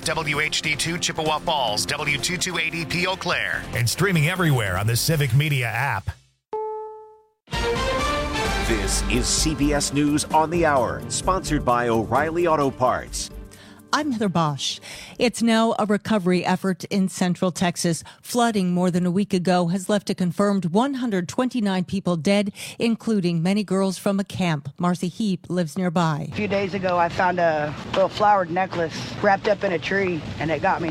WHD2 Chippewa Falls, W228EP Eau Claire. And streaming everywhere on the Civic Media app. This is CBS News on the Hour, sponsored by O'Reilly Auto Parts. I'm Heather Bosch. It's now a recovery effort in Central Texas. Flooding more than a week ago has left a confirmed 129 people dead, including many girls from a camp. Marcy Heap lives nearby. A few days ago, I found a little flowered necklace wrapped up in a tree, and it got me.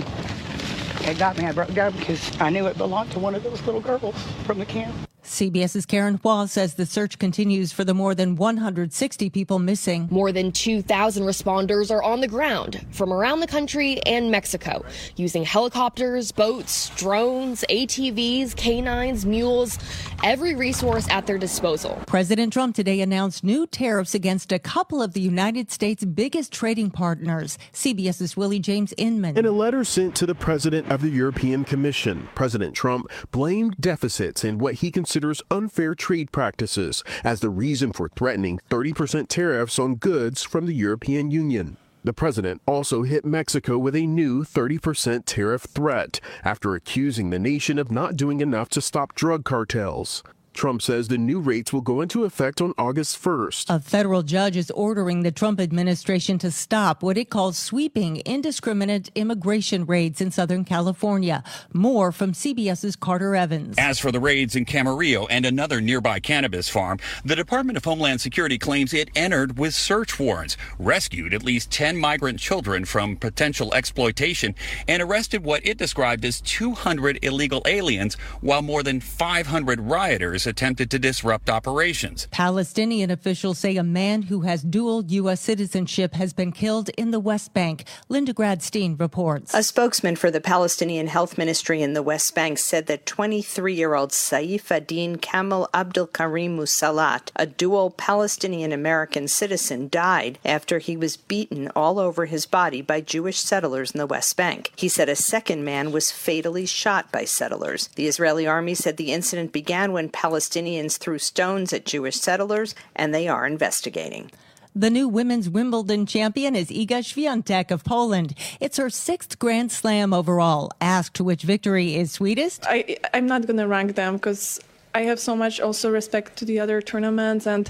I broke down because I knew it belonged to one of those little girls from the camp. CBS's Karen Hua says the search continues for the more than 160 people missing. More than 2,000 responders are on the ground from around the country and Mexico, using helicopters, boats, drones, ATVs, canines, mules, every resource at their disposal. President Trump today announced new tariffs against a couple of the United States' biggest trading partners. CBS's Willie James Inman. In a letter sent to the president of the European Commission, President Trump blamed deficits in what he considers unfair trade practices as the reason for threatening 30% tariffs on goods from the European Union. The president also hit Mexico with a new 30% tariff threat after accusing the nation of not doing enough to stop drug cartels. Trump says the new rates will go into effect on August 1st. A federal judge is ordering the Trump administration to stop what it calls sweeping, indiscriminate immigration raids in Southern California. More from CBS's Carter Evans. As for the raids in Camarillo and another nearby cannabis farm, the Department of Homeland Security claims it entered with search warrants, rescued at least 10 migrant children from potential exploitation, and arrested what it described as 200 illegal aliens, while more than 500 rioters attempted to disrupt operations. Palestinian officials say a man who has dual U.S. citizenship has been killed in the West Bank. Linda Gradstein reports. A spokesman for the Palestinian Health Ministry in the West Bank said that 23-year-old Saif ad-Din Kamal Abdul Karim Musalat, a dual Palestinian-American citizen, died after he was beaten all over his body by Jewish settlers in the West Bank. He said a second man was fatally shot by settlers. The Israeli army said the incident began when Palestinians threw stones at Jewish settlers, and they are investigating. The new women's Wimbledon champion is Iga Świątek of Poland. It's her 6th Grand Slam overall. Asked which victory is sweetest? I'm not going to rank them because I have so much also respect to the other tournaments, and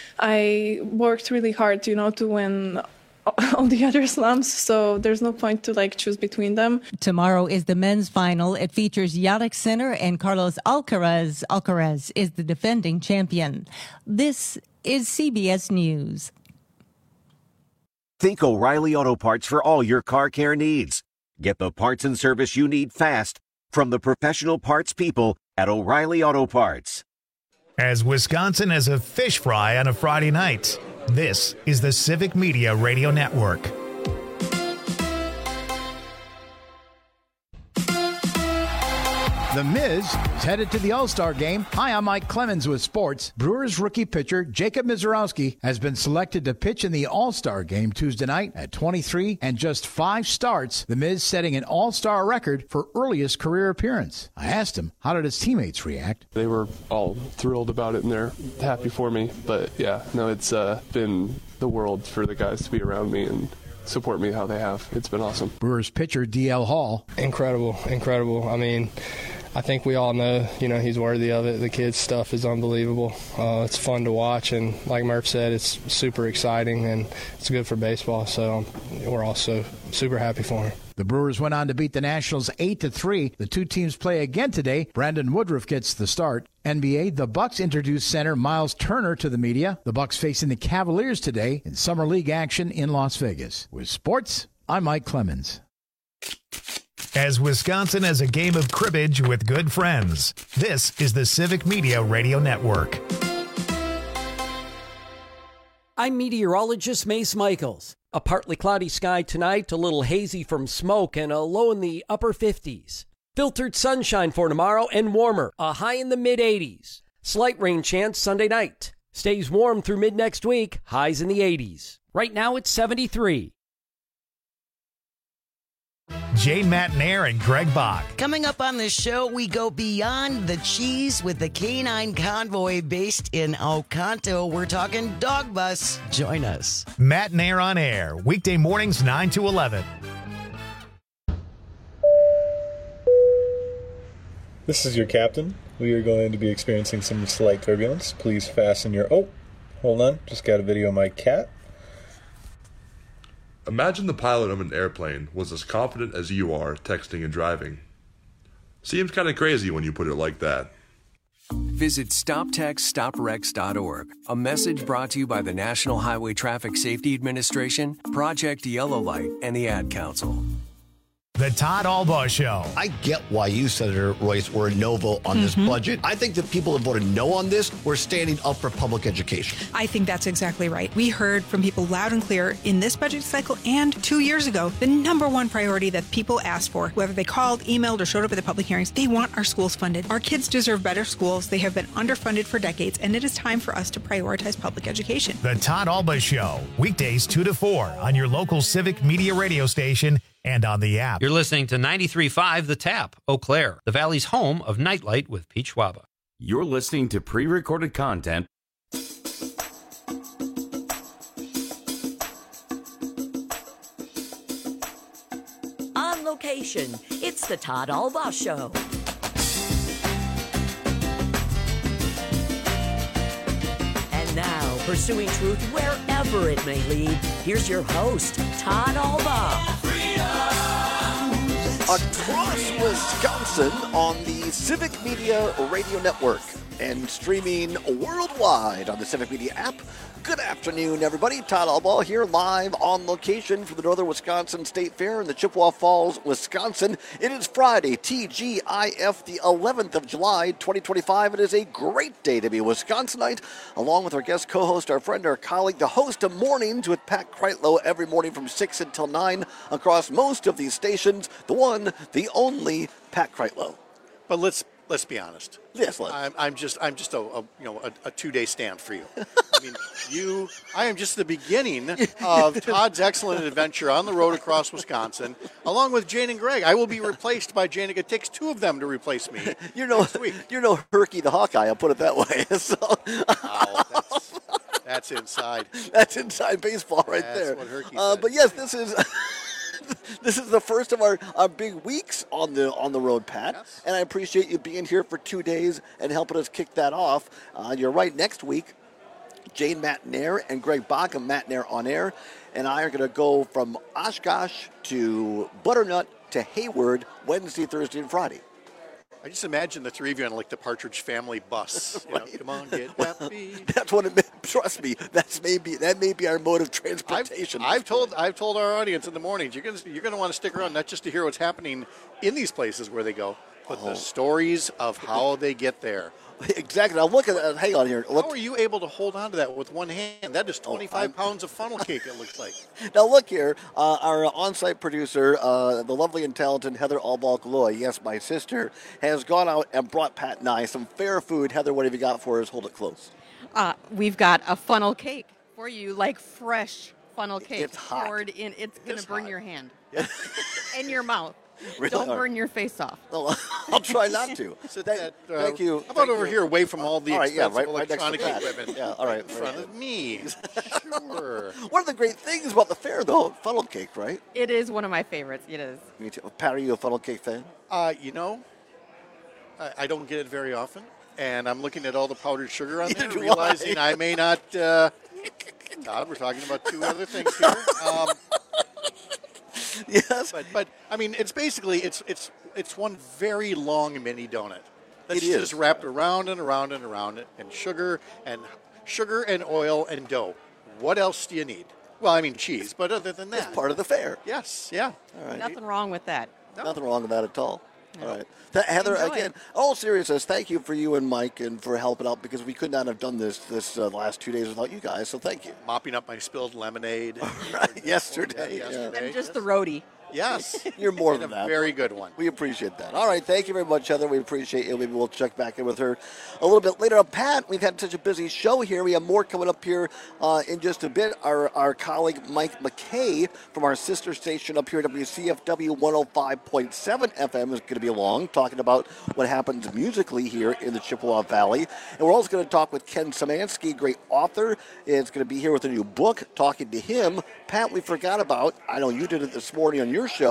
I worked really hard, to win all the other slams, so there's no point to choose between them. Tomorrow is the men's final. It features Jannik Sinner and Carlos Alcaraz. Alcaraz is the defending champion. This is CBS News. Think O'Reilly Auto Parts for all your car care needs. Get the parts and service you need fast from the professional parts people at O'Reilly Auto Parts. As Wisconsin has a fish fry on a Friday night, this is the Civic Media Radio Network. The Miz is headed to the All-Star game. Hi, I'm Mike Clemens with sports. Brewers rookie pitcher Jacob Misiorowski has been selected to pitch in the All-Star game Tuesday night at 23 and just 5 starts. The Miz setting an All-Star record for earliest career appearance. I asked him, how did his teammates react? They were all thrilled about it and they're happy for me. But yeah, no, it's been the world for the guys to be around me and support me how they have. It's been awesome. Brewers pitcher DL Hall. Incredible. I mean, I think we all know, he's worthy of it. The kid's stuff is unbelievable. It's fun to watch, and like Murph said, it's super exciting, and it's good for baseball, so we're also super happy for him. The Brewers went on to beat the Nationals 8-3. The two teams play again today. Brandon Woodruff gets the start. NBA, the Bucks introduced center Miles Turner to the media. The Bucks facing the Cavaliers today in Summer League action in Las Vegas. With sports, I'm Mike Clemens. As Wisconsin has a game of cribbage with good friends, this is the Civic Media Radio Network. I'm meteorologist Mace Michaels. A partly cloudy sky tonight, a little hazy from smoke, and a low in the upper 50s. Filtered sunshine for tomorrow and warmer, a high in the mid-80s. Slight rain chance Sunday night. Stays warm through mid-next week, highs in the 80s. Right now it's 73. Jay Matnair and Greg Bach. Coming up on this show, we go beyond the cheese with the Canine Convoy based in Oconto. We're talking Dog Bus. Join us. Matnair on air, weekday mornings 9 to 11. This is your captain. We are going to be experiencing some slight turbulence. Please fasten your... Oh, hold on. Just got a video of my cat. Imagine the pilot of an airplane was as confident as you are texting and driving. Seems kind of crazy when you put it like that. Visit StopTextStopWrecks.org. A message brought to you by the National Highway Traffic Safety Administration, Project Yellow Light, and the Ad Council. The Todd Albaugh Show. I get why you, Senator Royce, were a no vote on this budget. I think the people that voted no on this were standing up for public education. I think that's exactly right. We heard from people loud and clear in this budget cycle and 2 years ago, the number one priority that people asked for, whether they called, emailed, or showed up at the public hearings, they want our schools funded. Our kids deserve better schools. They have been underfunded for decades, and it is time for us to prioritize public education. The Todd Albaugh Show, weekdays 2 to 4 on your local Civic Media radio station and on the app. You're listening to 93.5 The Tap, Eau Claire, the Valley's home of Nightlight with Pete Schwaba. You're listening to pre-recorded content. On location, it's the Todd Albaugh Show. And now, pursuing truth wherever it may lead, here's your host, Todd Albaugh. Across Wisconsin on the Civic Media Radio Network and streaming worldwide on the Civic Media app. Good afternoon, everybody. Todd Albaugh here, live on location from the Northern Wisconsin State Fair in the Chippewa Falls, Wisconsin. It is Friday, TGIF, the 11th of July, 2025. It is a great day to be a Wisconsinite, along with our guest co-host, our friend, our colleague, the host of Mornings with Pat Kreitlow every morning from 6 until 9 across most of these stations. The one, the only, Pat Kreitlow. But let's be honest. Yes, I'm just a 2-day stand for you. I mean, I am just the beginning of Todd's excellent adventure on the road across Wisconsin, along with Jane and Greg. I will be replaced by Jane. It takes two of them to replace me. You're no Herky the Hawkeye. I'll put it that way. So. Wow, that's inside. That's inside baseball right there. That's what Herky said. But yes, this is. This is the first of our big weeks on the road, Pat, yes. And I appreciate you being here for 2 days and helping us kick that off. You're right, next week, Jane Matinaire and Greg Bacham, Matinaire on air, and I are going to go from Oshkosh to Butternut to Hayward Wednesday, Thursday, and Friday. I just imagine the three of you on like the Partridge Family bus. Right. Come on, get happy. That's what it meant. Trust me. That may be our mode of transportation. I've told our audience in the mornings you're gonna want to stick around not just to hear what's happening in these places where they go, but the stories of how they get there. Exactly. Now look at hang on here. How are you able to hold on to that with one hand? That is 25 pounds of funnel cake, it looks like. Now look here. Our on-site producer, the lovely and talented Heather Albaugh-Galoy, yes, my sister, has gone out and brought Pat and I some fair food. Heather, what have you got for us? Hold it close. We've got a funnel cake for you, like fresh funnel cake. It's hot. Poured in. It's going to burn your hand and your mouth. Really? Don't burn your face off. No, I'll try not to. Thank you. How about over here, away from all the expensive right electronic next to equipment? Yeah, all right. In front of me. Sure. One of the great things about the fair, though, funnel cake, right? It is one of my favorites. It is. Me too. Pat, are you a funnel cake fan? I don't get it very often, and I'm looking at all the powdered sugar on there, realizing I may not. God, we're talking about two other things here. Yes, but I mean, it's basically it's one very long mini donut. That's It is. just wrapped around and around and around it, and sugar and oil and dough. What else do you need? Well, I mean cheese, but other than that, It's part of the fair. yes, yeah. All right. Nothing wrong with that. Nothing wrong with that at all. All right. Heather, Enjoy again, it. all seriousness, thank you for you and Mike and for helping out because we could not have done this last 2 days without you guys, so thank you. Mopping up my spilled lemonade. Right, yesterday. I'm just the roadie. Yes. You're more And than a that. very good one. We appreciate that. All right, thank you very much, Heather. We appreciate you. Maybe we'll check back in with her a little bit later. Pat, we've had such a busy show here. We have more coming up here in just a bit. Our colleague Mike McKay from our sister station up here, WCFW 105.7 FM, is going to be along talking about what happens musically here in the Chippewa Valley. And we're also going to talk with Ken Szymanski, great author. Is going to be here with a new book, talking to him. Pat, we forgot about, I know you did it this morning on your show,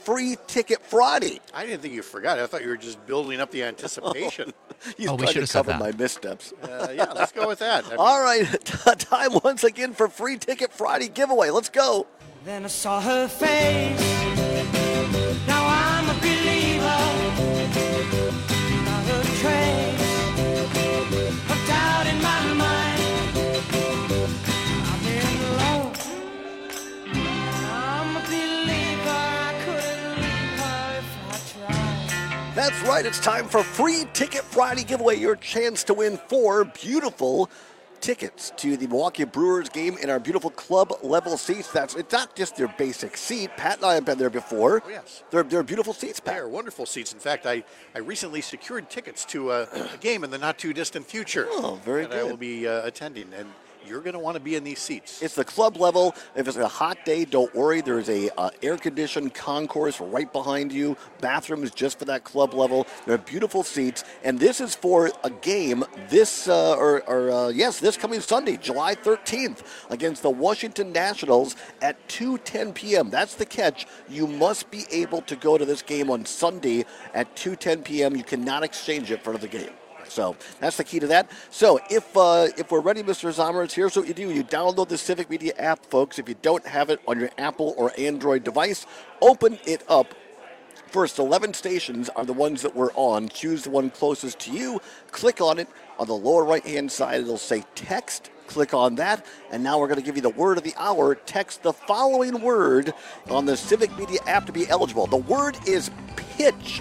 Free Ticket Friday. I didn't think you forgot. I thought you were just building up the anticipation. He's trying to cover my missteps. Yeah, let's go with that. All right, time once again for Free Ticket Friday giveaway. Let's go. Then I saw her face. Now I'm a believer. Not a trace of doubt in my mind. I've been alone. I'm a believer. I couldn't leave her if I tried. That's right. It's time for Free Ticket Friday giveaway. Your chance to win 4 beautiful tickets to the Milwaukee Brewers game in our beautiful club level seats. It's not just their basic seat. Pat and I have been there before. Oh, yes. They're beautiful seats, Pat. They're wonderful seats. In fact, I recently secured tickets to a game in the not too distant future. Oh, very good. I will be attending, and you're going to want to be in these seats. It's the club level. If it's a hot day, don't worry. There's a air-conditioned concourse right behind you. Bathrooms just for that club level. They're beautiful seats. And this is for a game this coming Sunday, July 13th, against the Washington Nationals at 2:10 p.m. That's the catch. You must be able to go to this game on Sunday at 2:10 p.m. You cannot exchange it for another game. So that's the key to that. So if we're ready, Mr. Zommers, here's what you do. You download the Civic Media app, folks. If you don't have it on your Apple or Android device, open it up. First 11 stations are the ones that we're on. Choose the one closest to you. Click on it. On the lower right-hand side, it'll say text. Click on that. And now we're going to give you the word of the hour. Text the following word on the Civic Media app to be eligible. The word is pitch.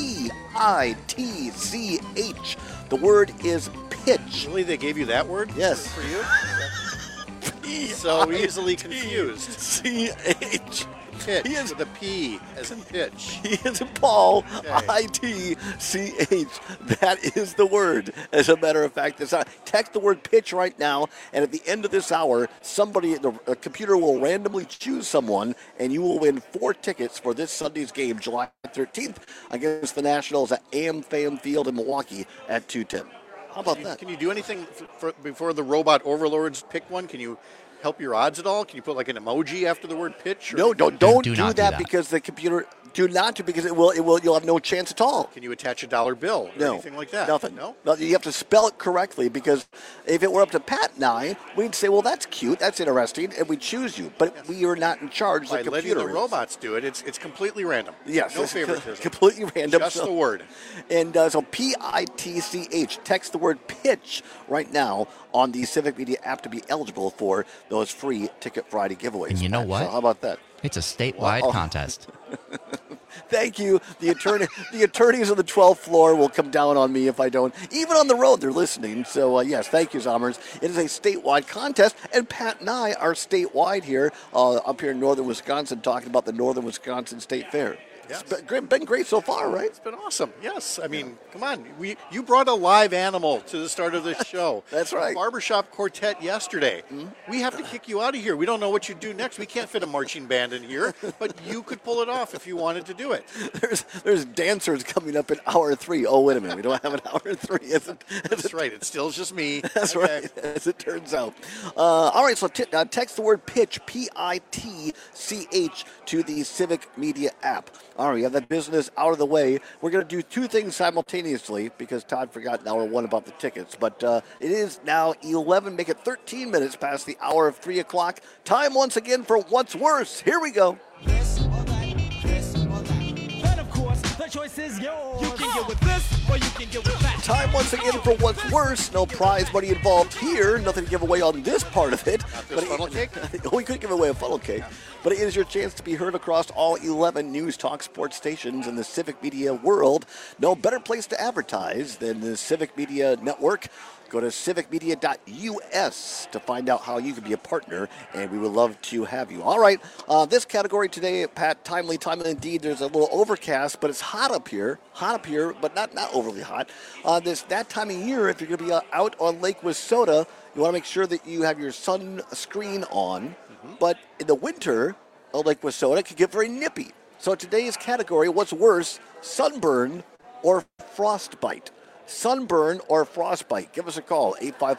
P-I-T-C-H. The word is pitch. Really? They gave you that word? Yes. For you? So easily confused. C-H. Pitch with a P as in pitch. He is Paul. Okay. I-T-C-H. That is the word. As a matter of fact, text the word pitch right now, and at the end of this hour, the computer will randomly choose someone, and you will win 4 tickets for this Sunday's game, July 13th, against the Nationals at AmFam Field in Milwaukee at 2:10. How about that? Can you do anything before the robot overlords pick one? Can you help your odds at all? Can you put like an emoji after the word pitch? No, don't do that because the computer. Do not do because you'll have no chance at all. Can you attach a dollar bill or anything like that? Nothing. No? You have to spell it correctly because if it were up to Pat and I, we'd say, well, that's cute, that's interesting, and we'd choose you. But we are not in charge. By the letting computer the robots do it, it's completely random. Yes. No favoritism. Completely random. Just the word. And so P-I-T-C-H. Text the word pitch right now on the Civic Media app to be eligible for those free Ticket Friday giveaways. And you know what? So how about that? It's a statewide contest. Thank you. The attorneys on the 12th floor will come down on me if I don't. Even on the road, they're listening. So, yes, thank you, Zommers. It is a statewide contest, and Pat and I are statewide here, up here in northern Wisconsin, talking about the Northern Wisconsin State Fair. Yes. It's been great so far, right? It's been awesome. Yes. I mean, come on. You brought a live animal to the start of this show. That's right. Barbershop Quartet yesterday. Mm-hmm. We have to kick you out of here. We don't know what you do next. We can't fit a marching band in here, but you could pull it off if you wanted to do it. There's dancers coming up in hour 3. Oh, wait a minute. We don't have an hour 3. That's right. It's still just me. That's right, as it turns out. All right, so text the word pitch, P-I-T-C-H, to the Civic Media app. All right, we have that business out of the way. We're going to do 2 things simultaneously because Todd forgot in hour 1 about the tickets. But it is now 11, make it 13 minutes past the hour of 3 o'clock. Time once again for What's Worse. Here we go. The choice is yours. You can get with this or you can get with that. Time once again for What's Worse. No prize money involved here. Nothing to give away on this part of it. Not this funnel cake? We could give away a funnel cake. But it is your chance to be heard across all 11 News Talk sports stations in the Civic Media world. No better place to advertise than the Civic Media Network. Go to civicmedia.us to find out how you can be a partner, and we would love to have you. All right, this category today, Pat, timely indeed. There's a little overcast, but it's hot up here, but not overly hot. That time of year, if you're going to be out on Lake Wissota, you want to make sure that you have your sunscreen on. Mm-hmm. But in the winter, Lake Wissota can get very nippy. So today's category, what's worse, sunburn or frostbite? sunburn or frostbite? Give us a call,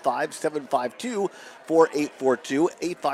855-752-4842,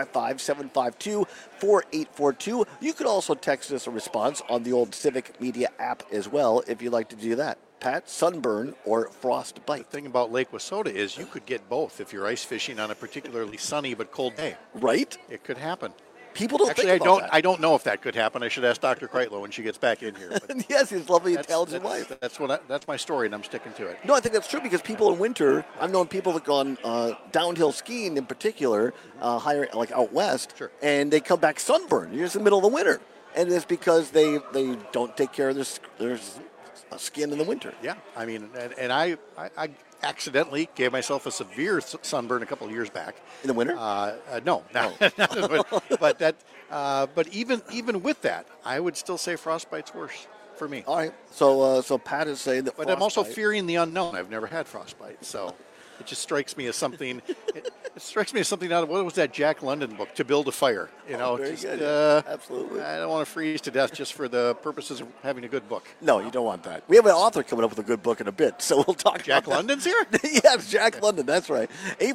855-752-4842. You could also text us a response on the old Civic Media app as well if you'd like to do that. Pat, sunburn or frostbite? The thing about Lake Wissota is you could get both if you're ice fishing on a particularly sunny but cold day. Right? It could happen. People don't Actually, think about that. I don't know if that could happen. I should ask Dr. Kreitlow when she gets back in here. But yes, his lovely, intelligent wife. That's my story, and I'm sticking to it. No, I think that's true because people in winter, I've known people that gone downhill skiing in particular, higher like out west, and they come back sunburned. You're just in the middle of the winter, and it's because they don't take care of their skin in the winter. Yeah, I mean, and I accidentally gave myself a severe sunburn a couple of years back. In the winter? No, not in the winter. But even with that, I would still say frostbite's worse for me. All right. So Pat is saying that. But I'm also fearing the unknown. I've never had frostbite, so it just strikes me as something. It strikes me as something out of what was that Jack London book, To Build a Fire? Very good. Absolutely. I don't want to freeze to death just for the purposes of having a good book. No, you don't want that. We have an author coming up with a good book in a bit, so we'll talk. Jack about London's here? Yes, Jack London. That's right.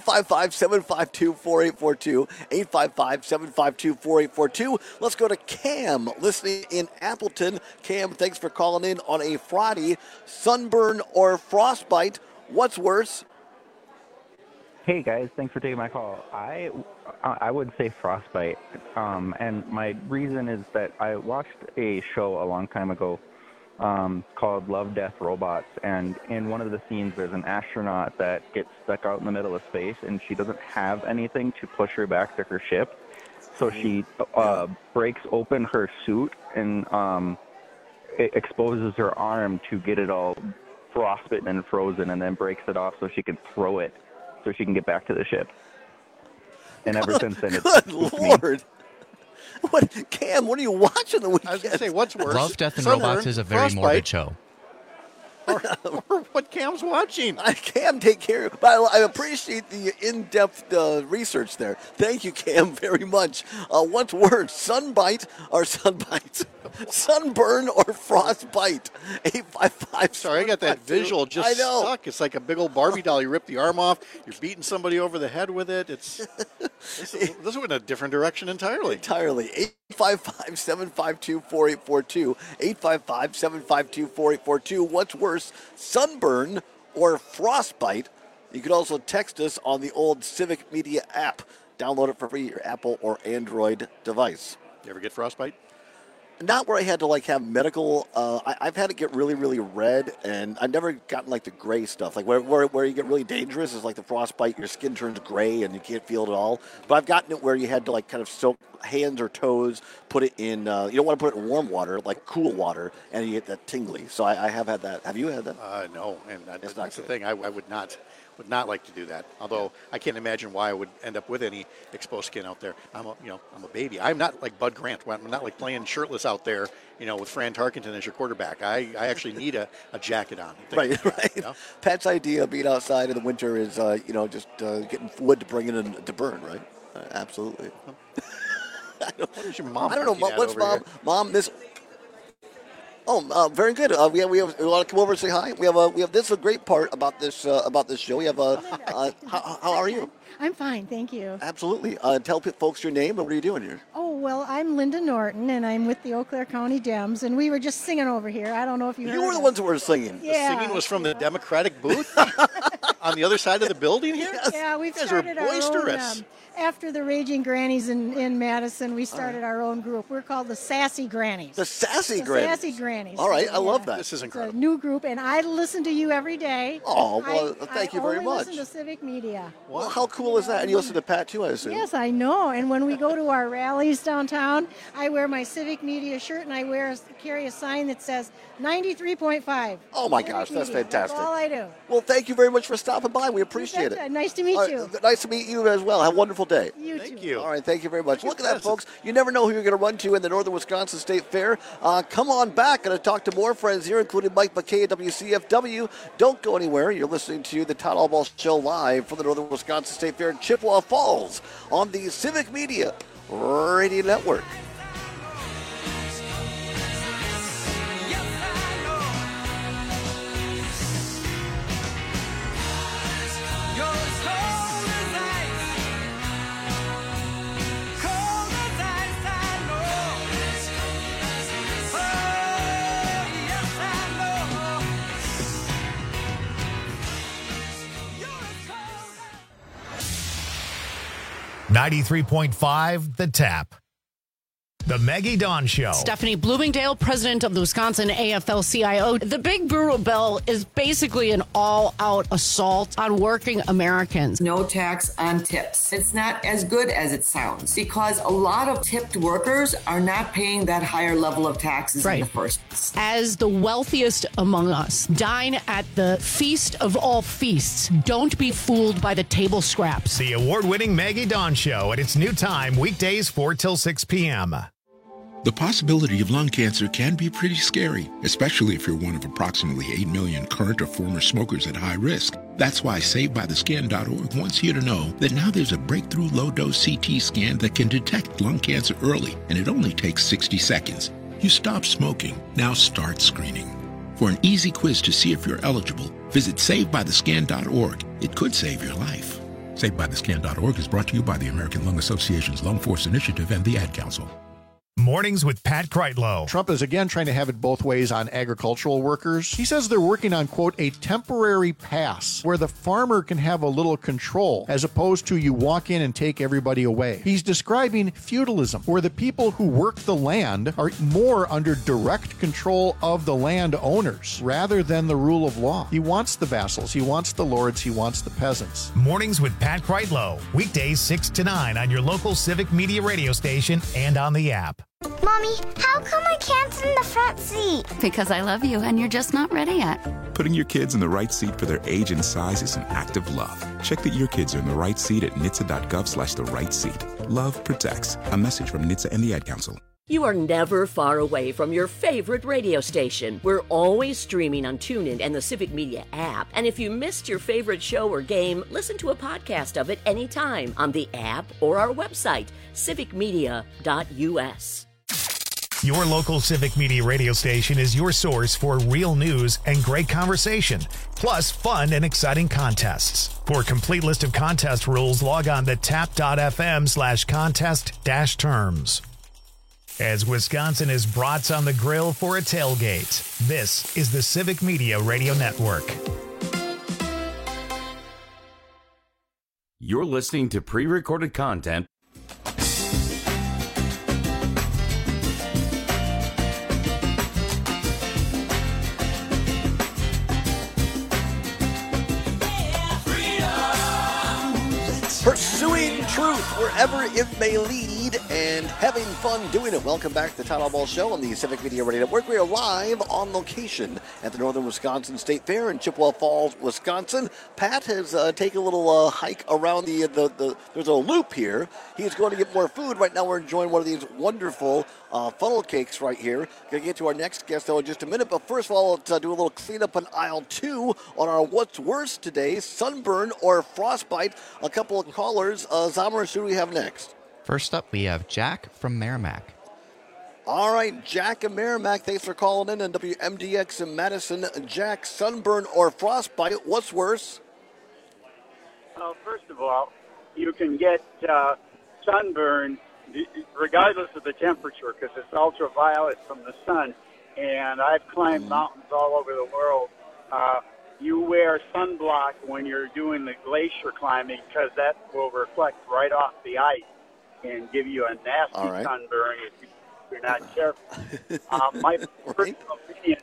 855-752-4842. 855-752-4842. Let's go to Cam, listening in Appleton. Cam, thanks for calling in on a Friday. Sunburn or frostbite? What's worse? Hey guys, thanks for taking my call. I would say frostbite, and my reason is that I watched a show a long time ago called Love, Death, Robots, and in one of the scenes there's an astronaut that gets stuck out in the middle of space, and she doesn't have anything to push her back to her ship, so she breaks open her suit and it exposes her arm to get it all frostbitten and frozen, and then breaks it off so she can throw it so she can get back to the ship. And ever since then, Good Lord. What, Cam, what are you watching the weekend? I was going to say, what's worse? Love, Death, and Sunburn, Robots is a very frostbite, morbid show. or what Cam's watching. I can take care of. But I appreciate the in-depth research there. Thank you, Cam, very much. What's worse, sunbite or sunbite? Sunburn or frostbite? 855. Sorry, I got that visual just I know. stuck. It's like a big old Barbie doll. You rip the arm off. You're beating somebody over the head with it. This went in a different direction entirely. 855-752-4842. 855-752-4842. What's worse, sunburn or frostbite? You can also text us on the old Civic Media app. Download it for free, your Apple or Android device. You ever get frostbite? Not where I had to have medical. I've had it get really, really red, and I've never gotten the gray stuff. Where you get really dangerous is the frostbite. Your skin turns gray and you can't feel it at all. But I've gotten it where you had to kind of soak hands or toes, put it in. You don't want to put it in warm water, cool water, and you get that tingly. So I have had that. Have you had that? No, and that's the thing. I would not like to do that. Although I can't imagine why I would end up with any exposed skin out there. I'm a baby. I'm not like Bud Grant. I'm not playing shirtless out there, with Fran Tarkenton as your quarterback. I actually need a jacket on. Right. Pat's idea of being outside in the winter is, just getting wood to bring in to burn, right? Absolutely. What is your mom? I don't know. What's mom? Mom, this. Oh, very good. We want to come over and say hi. We have. This is a great part about this show. We have how are you? I'm fine, thank you. Absolutely. Tell folks your name and what are you doing here? Oh, well, I'm Linda Norton, and I'm with the Eau Claire County Dems, and we were just singing over here. I don't know if you heard were the ones that were singing. Yeah. The singing was from the Democratic booth on the other side of the building here? Yes. Yeah, we've You guys are started our boisterous. own. After the Raging Grannies in Madison, we started our own group. We're called the Sassy Grannies. The Sassy Grannies. Sassy Grannies. All right, I love that. This is It's incredible. a new group, and I listen to you every day. Oh, well, thank you very I much. listen to Civic Media. Well, how cool is that? And you listen to Pat too, I assume. Yes, I know. And when we go to our rallies downtown, I wear my Civic Media shirt, and I carry a sign that says 93.5. Oh my Civic gosh, that's Media. fantastic. That's all I do. Well, thank you very much for stopping by. We appreciate it. Nice to meet you. Nice to meet you as well. Have a wonderful day. You too. You. All right, thank you very much. Look at that, folks. You never know who you're going to run to in the Northern Wisconsin State Fair. Come on back. Going to talk to more friends here, including Mike McKay at WCFW. Don't go anywhere. You're listening to the Todd Allball Show live from the Northern Wisconsin State Fair in Chippewa Falls on the Civic Media Radio Network. 93.5 The Tap. The Maggie Dawn Show. Stephanie Bloomingdale, president of the Wisconsin AFL-CIO. The Big Brutal Bill is basically an all-out assault on working Americans. No tax on tips. It's not as good as it sounds because a lot of tipped workers are not paying that higher level of taxes in the first place. As the wealthiest among us, dine at the feast of all feasts. Don't be fooled by the table scraps. The award-winning Maggie Dawn Show at its new time, weekdays 4 till 6 p.m. The possibility of lung cancer can be pretty scary, especially if you're one of approximately 8 million current or former smokers at high risk. That's why SaveByTheScan.org wants you to know that now there's a breakthrough low-dose CT scan that can detect lung cancer early, and it only takes 60 seconds. You stop smoking, now start screening. For an easy quiz to see if you're eligible, visit SaveByTheScan.org. It could save your life. SaveByTheScan.org is brought to you by the American Lung Association's Lung Force Initiative and the Ad Council. Mornings with Pat Kreitlow. Trump is again trying to have it both ways on agricultural workers. He says they're working on, quote, a temporary pass where the farmer can have a little control as opposed to you walk in and take everybody away. He's describing feudalism, where the people who work the land are more under direct control of the land owners rather than the rule of law. He wants the vassals, he wants the lords, he wants the peasants. Mornings with Pat Kreitlow. Weekdays 6 to 9 on your local Civic Media radio station and on the app. Mommy, how come I can't sit in the front seat? Because I love you and you're just not ready yet. Putting your kids in the right seat for their age and size is an act of love. Check that your kids are in the right seat at nhtsa.gov/the right seat. Love protects. A message from NHTSA and the Ad Council. You are never far away from your favorite radio station. We're always streaming on TuneIn and the Civic Media app. And if you missed your favorite show or game, listen to a podcast of it anytime on the app or our website, civicmedia.us. Your local Civic Media radio station is your source for real news and great conversation, plus fun and exciting contests. For a complete list of contest rules, log on to tap.fm/contest-terms. As Wisconsin is brats on the grill for a tailgate, this is the Civic Media Radio Network. You're listening to pre-recorded content. Pursuing truth wherever it may lead and having fun doing it. Welcome back to the Todd Ball Show on the Civic Media Radio Network. We are live on location at the Northern Wisconsin State Fair in Chippewa Falls, Wisconsin. Pat has taken a little hike around the there's a loop here. He's going to get more food. Right now we're enjoying one of these wonderful funnel cakes right here. Going to get to our next guest though in just a minute. But first of all, let's do a little cleanup on aisle 2 on our What's Worse today, sunburn or frostbite. A couple of callers. Zamarish, who do we have next? First up, we have Jack from Merrimack. All right, Jack and Merrimack, thanks for calling in on WMDX in Madison. Jack, sunburn or frostbite, what's worse? Well, first of all, you can get sunburn regardless of the temperature because it's ultraviolet from the sun. And I've climbed mountains all over the world. You wear sunblock when you're doing the glacier climbing because that will reflect right off the ice and give you a nasty sunburn if you're not careful. My personal opinion,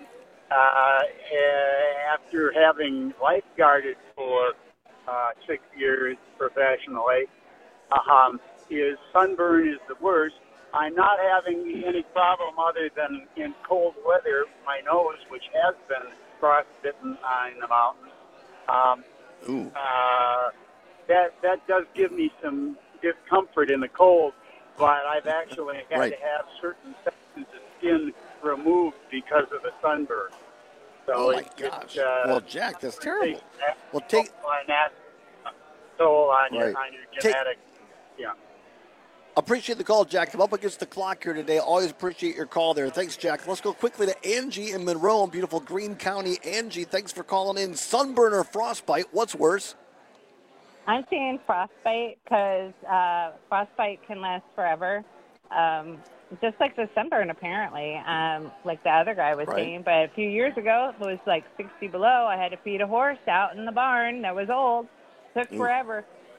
after having lifeguarded for 6 years professionally, is sunburn is the worst. I'm not having any problem other than in cold weather, my nose, which has been frostbitten in the mountains. That does give me some discomfort in the cold, but I've actually had to have certain sections of skin removed because of the sunburn. So oh my gosh! Well, Jack, that's terrible. Well, take on that toll on your genetic. Appreciate the call, Jack. I'm up against the clock here today. Always appreciate your call there. Thanks, Jack. Let's go quickly to Angie in Monroe in beautiful Greene County. Angie, thanks for calling in. Sunburn or frostbite, what's worse? I'm saying frostbite because frostbite can last forever. Just like the sunburn, apparently, like the other guy was saying. But a few years ago, it was like 60 below. I had to feed a horse out in the barn that was old. Took forever.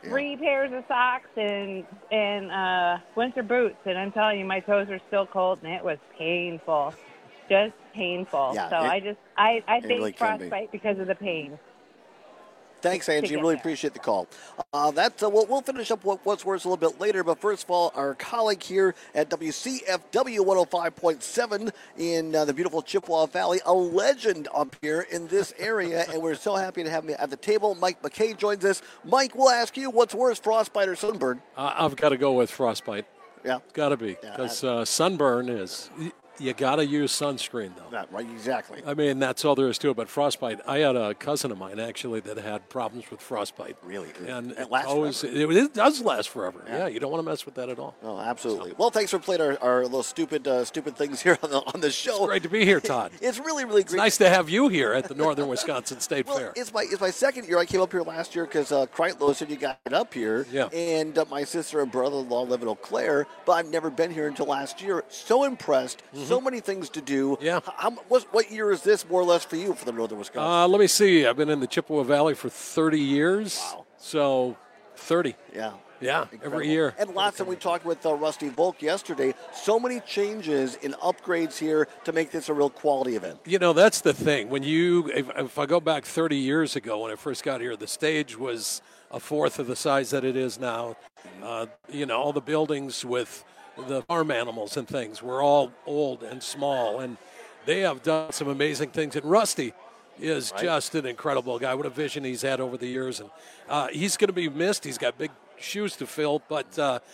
3 pairs of socks and winter boots, and I'm telling you, my toes are still cold, and it was painful, just painful. Yeah, so I think really can be. frostbite because of the pain. Thanks, Angie. Really appreciate the call. We'll finish up what's worse a little bit later, but first of all, our colleague here at WCFW 105.7 in the beautiful Chippewa Valley, a legend up here in this area, and we're so happy to have him at the table. Mike McKay joins us. Mike, we'll ask you, what's worse, frostbite or sunburn? I've got to go with frostbite. Yeah. It's got to be, because sunburn is... You got to use sunscreen, though. Right, exactly. I mean, that's all there is to it. But frostbite, I had a cousin of mine, actually, that had problems with frostbite. Really? And it lasts forever. It does last forever. Yeah, you don't want to mess with that at all. Oh, absolutely. Well, thanks for playing our little stupid things here on the show. It's great to be here, Todd. It's really, really great. It's nice to have you here at the Northern Wisconsin State Fair. It's my second year. I came up here last year because Kreitlow said you got up here. Yeah. And my sister and brother-in-law live in Eau Claire, but I've never been here until last year. So impressed. Mm-hmm. So many things to do. Yeah. What year is this more or less for you for the Northern Wisconsin? Let me see. I've been in the Chippewa Valley for 30 years. Wow. So 30. Yeah. Yeah, Incredible. every year. And last time we talked with Rusty Volk yesterday, so many changes and upgrades here to make this a real quality event. You know, that's the thing. When if I go back 30 years ago when I first got here, the stage was a fourth of the size that it is now. All the buildings with the farm animals and things were all old and small, and they have done some amazing things. And Rusty is just an incredible guy. What a vision he's had over the years, and he's going to be missed. He's got big shoes to fill, but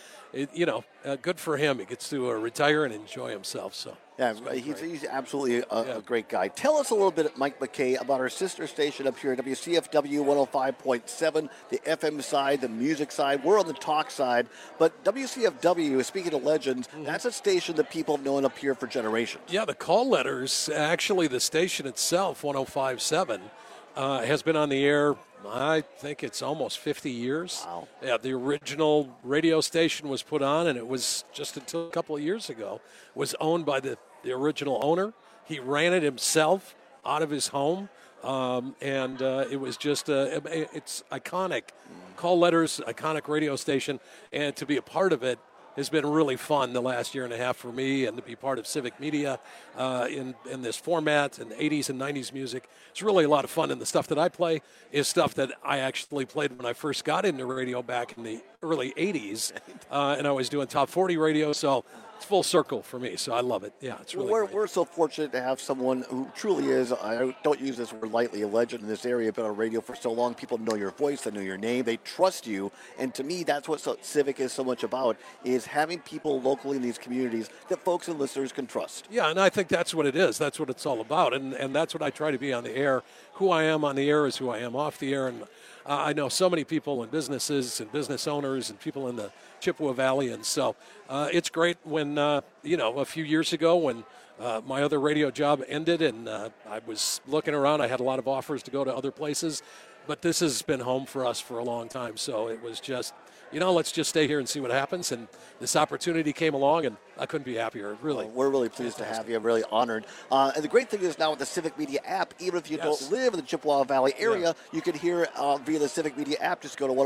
good for him. He gets to retire and enjoy himself. So yeah, he's absolutely a great guy. Tell us a little bit, Mike McKay, about our sister station up here at WCFW 105.7, the FM side, the music side. We're on the talk side, but WCFW, speaking of legends, that's a station that people have known up here for generations. Yeah, the call letters, actually the station itself, 105.7, has been on the air, I think it's almost 50 years. Wow. Yeah, the original radio station was put on, and it was just until a couple of years ago, was owned by the original owner. He ran it himself out of his home, and it was just, it's iconic. Call letters, iconic radio station, and to be a part of it has been really fun the last year and a half for me, and to be part of Civic Media in this format and 80s and 90s music. It's really a lot of fun, and the stuff that I play is stuff that I actually played when I first got into radio back in the early 80s, and I was doing top 40 radio, so it's full circle for me, so I love it. Yeah, it's really great. We're so fortunate to have someone who truly is, I don't use this word lightly, a legend in this area, been on radio for so long. People know your voice, they know your name, they trust you, and to me, that's what Civic is so much about, is having people locally in these communities that folks and listeners can trust. Yeah, and I think that's what it is. That's what it's all about, and that's what I try to be on the air. Who I am on the air is who I am off the air, and I know so many people and businesses and business owners and people in the Chippewa Valley, and so it's great when, a few years ago when my other radio job ended and I was looking around, I had a lot of offers to go to other places, but this has been home for us for a long time, so it was just, let's just stay here and see what happens, and this opportunity came along, and I couldn't be happier, really. We're really pleased to have you. I'm really honored. And the great thing is now with the Civic Media app, even if you don't live in the Chippewa Valley area, you can hear via the Civic Media app. Just go to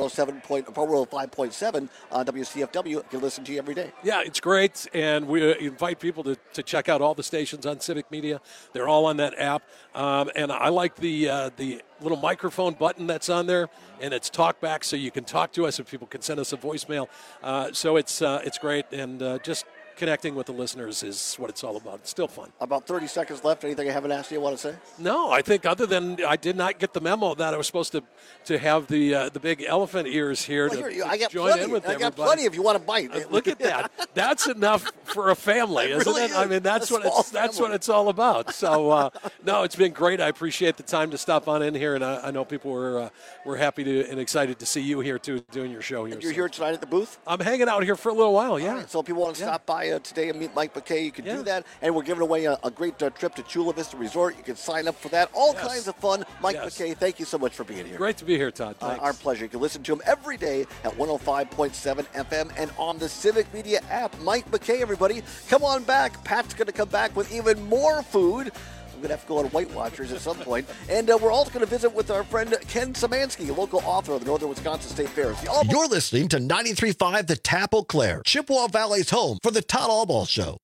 105.7 WCFW. You can listen to you every day. Yeah, it's great, and we invite people to check out all the stations on Civic Media. They're all on that app, and I like the little microphone button that's on there, and it's talkback, so you can talk to us, and people can send us a voicemail. So it's great, and just connecting with the listeners is what it's all about. It's still fun. About 30 seconds left. Anything I haven't asked you want to say? No, I think other than I did not get the memo that I was supposed to have the big elephant ears here to join in with everybody. I got plenty if you want to bite. Look at that. That's enough for a family, isn't really it? I mean, that's what it's all about. So, no, it's been great. I appreciate the time to stop on in here, and I know people were happy to and excited to see you here, too, doing your show here. And you're here tonight at the booth? I'm hanging out here for a little while, yeah. Right, so if people want to stop by today and meet Mike McKay, you can do that. And we're giving away a great trip to Chula Vista Resort. You can sign up for that. All kinds of fun. Mike McKay, thank you so much for being here. Great to be here, Todd. Our pleasure. You can listen to him every day at 105.7 FM and on the Civic Media app. Mike McKay, everybody. Come on back. Pat's going to come back with even more food. going to have to go on Weight Watchers at some point. And we're also going to visit with our friend Ken Szymanski, local author of the Northern Wisconsin State Fair. You're listening to 93.5 The Tap Eau Claire, Chippewa Valley's home for the Todd Albaugh Show.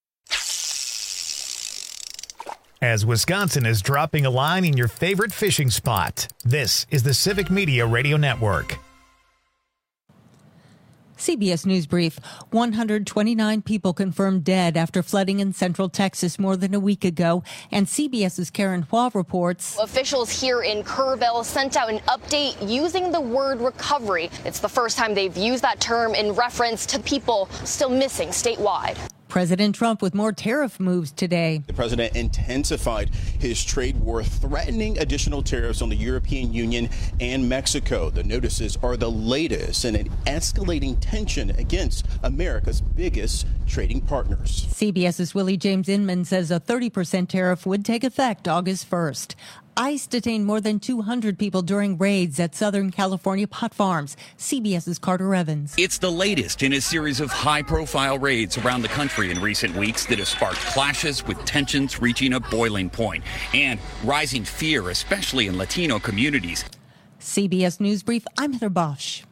As Wisconsin is dropping a line in your favorite fishing spot, this is the Civic Media Radio Network. CBS News Brief. 129 people confirmed dead after flooding in central Texas more than a week ago. And CBS's Karen Hua reports. Officials here in Kerrville sent out an update using the word recovery. It's the first time they've used that term in reference to people still missing statewide. President Trump with more tariff moves today. The president intensified his trade war, threatening additional tariffs on the European Union and Mexico. The notices are the latest in an escalating tension against America's biggest trading partners. CBS's Willie James Inman says a 30% tariff would take effect August 1st. ICE detained more than 200 people during raids at Southern California pot farms. CBS's Carter Evans. It's the latest in a series of high-profile raids around the country in recent weeks that have sparked clashes with tensions reaching a boiling point and rising fear, especially in Latino communities. CBS News Brief, I'm Heather Bosch.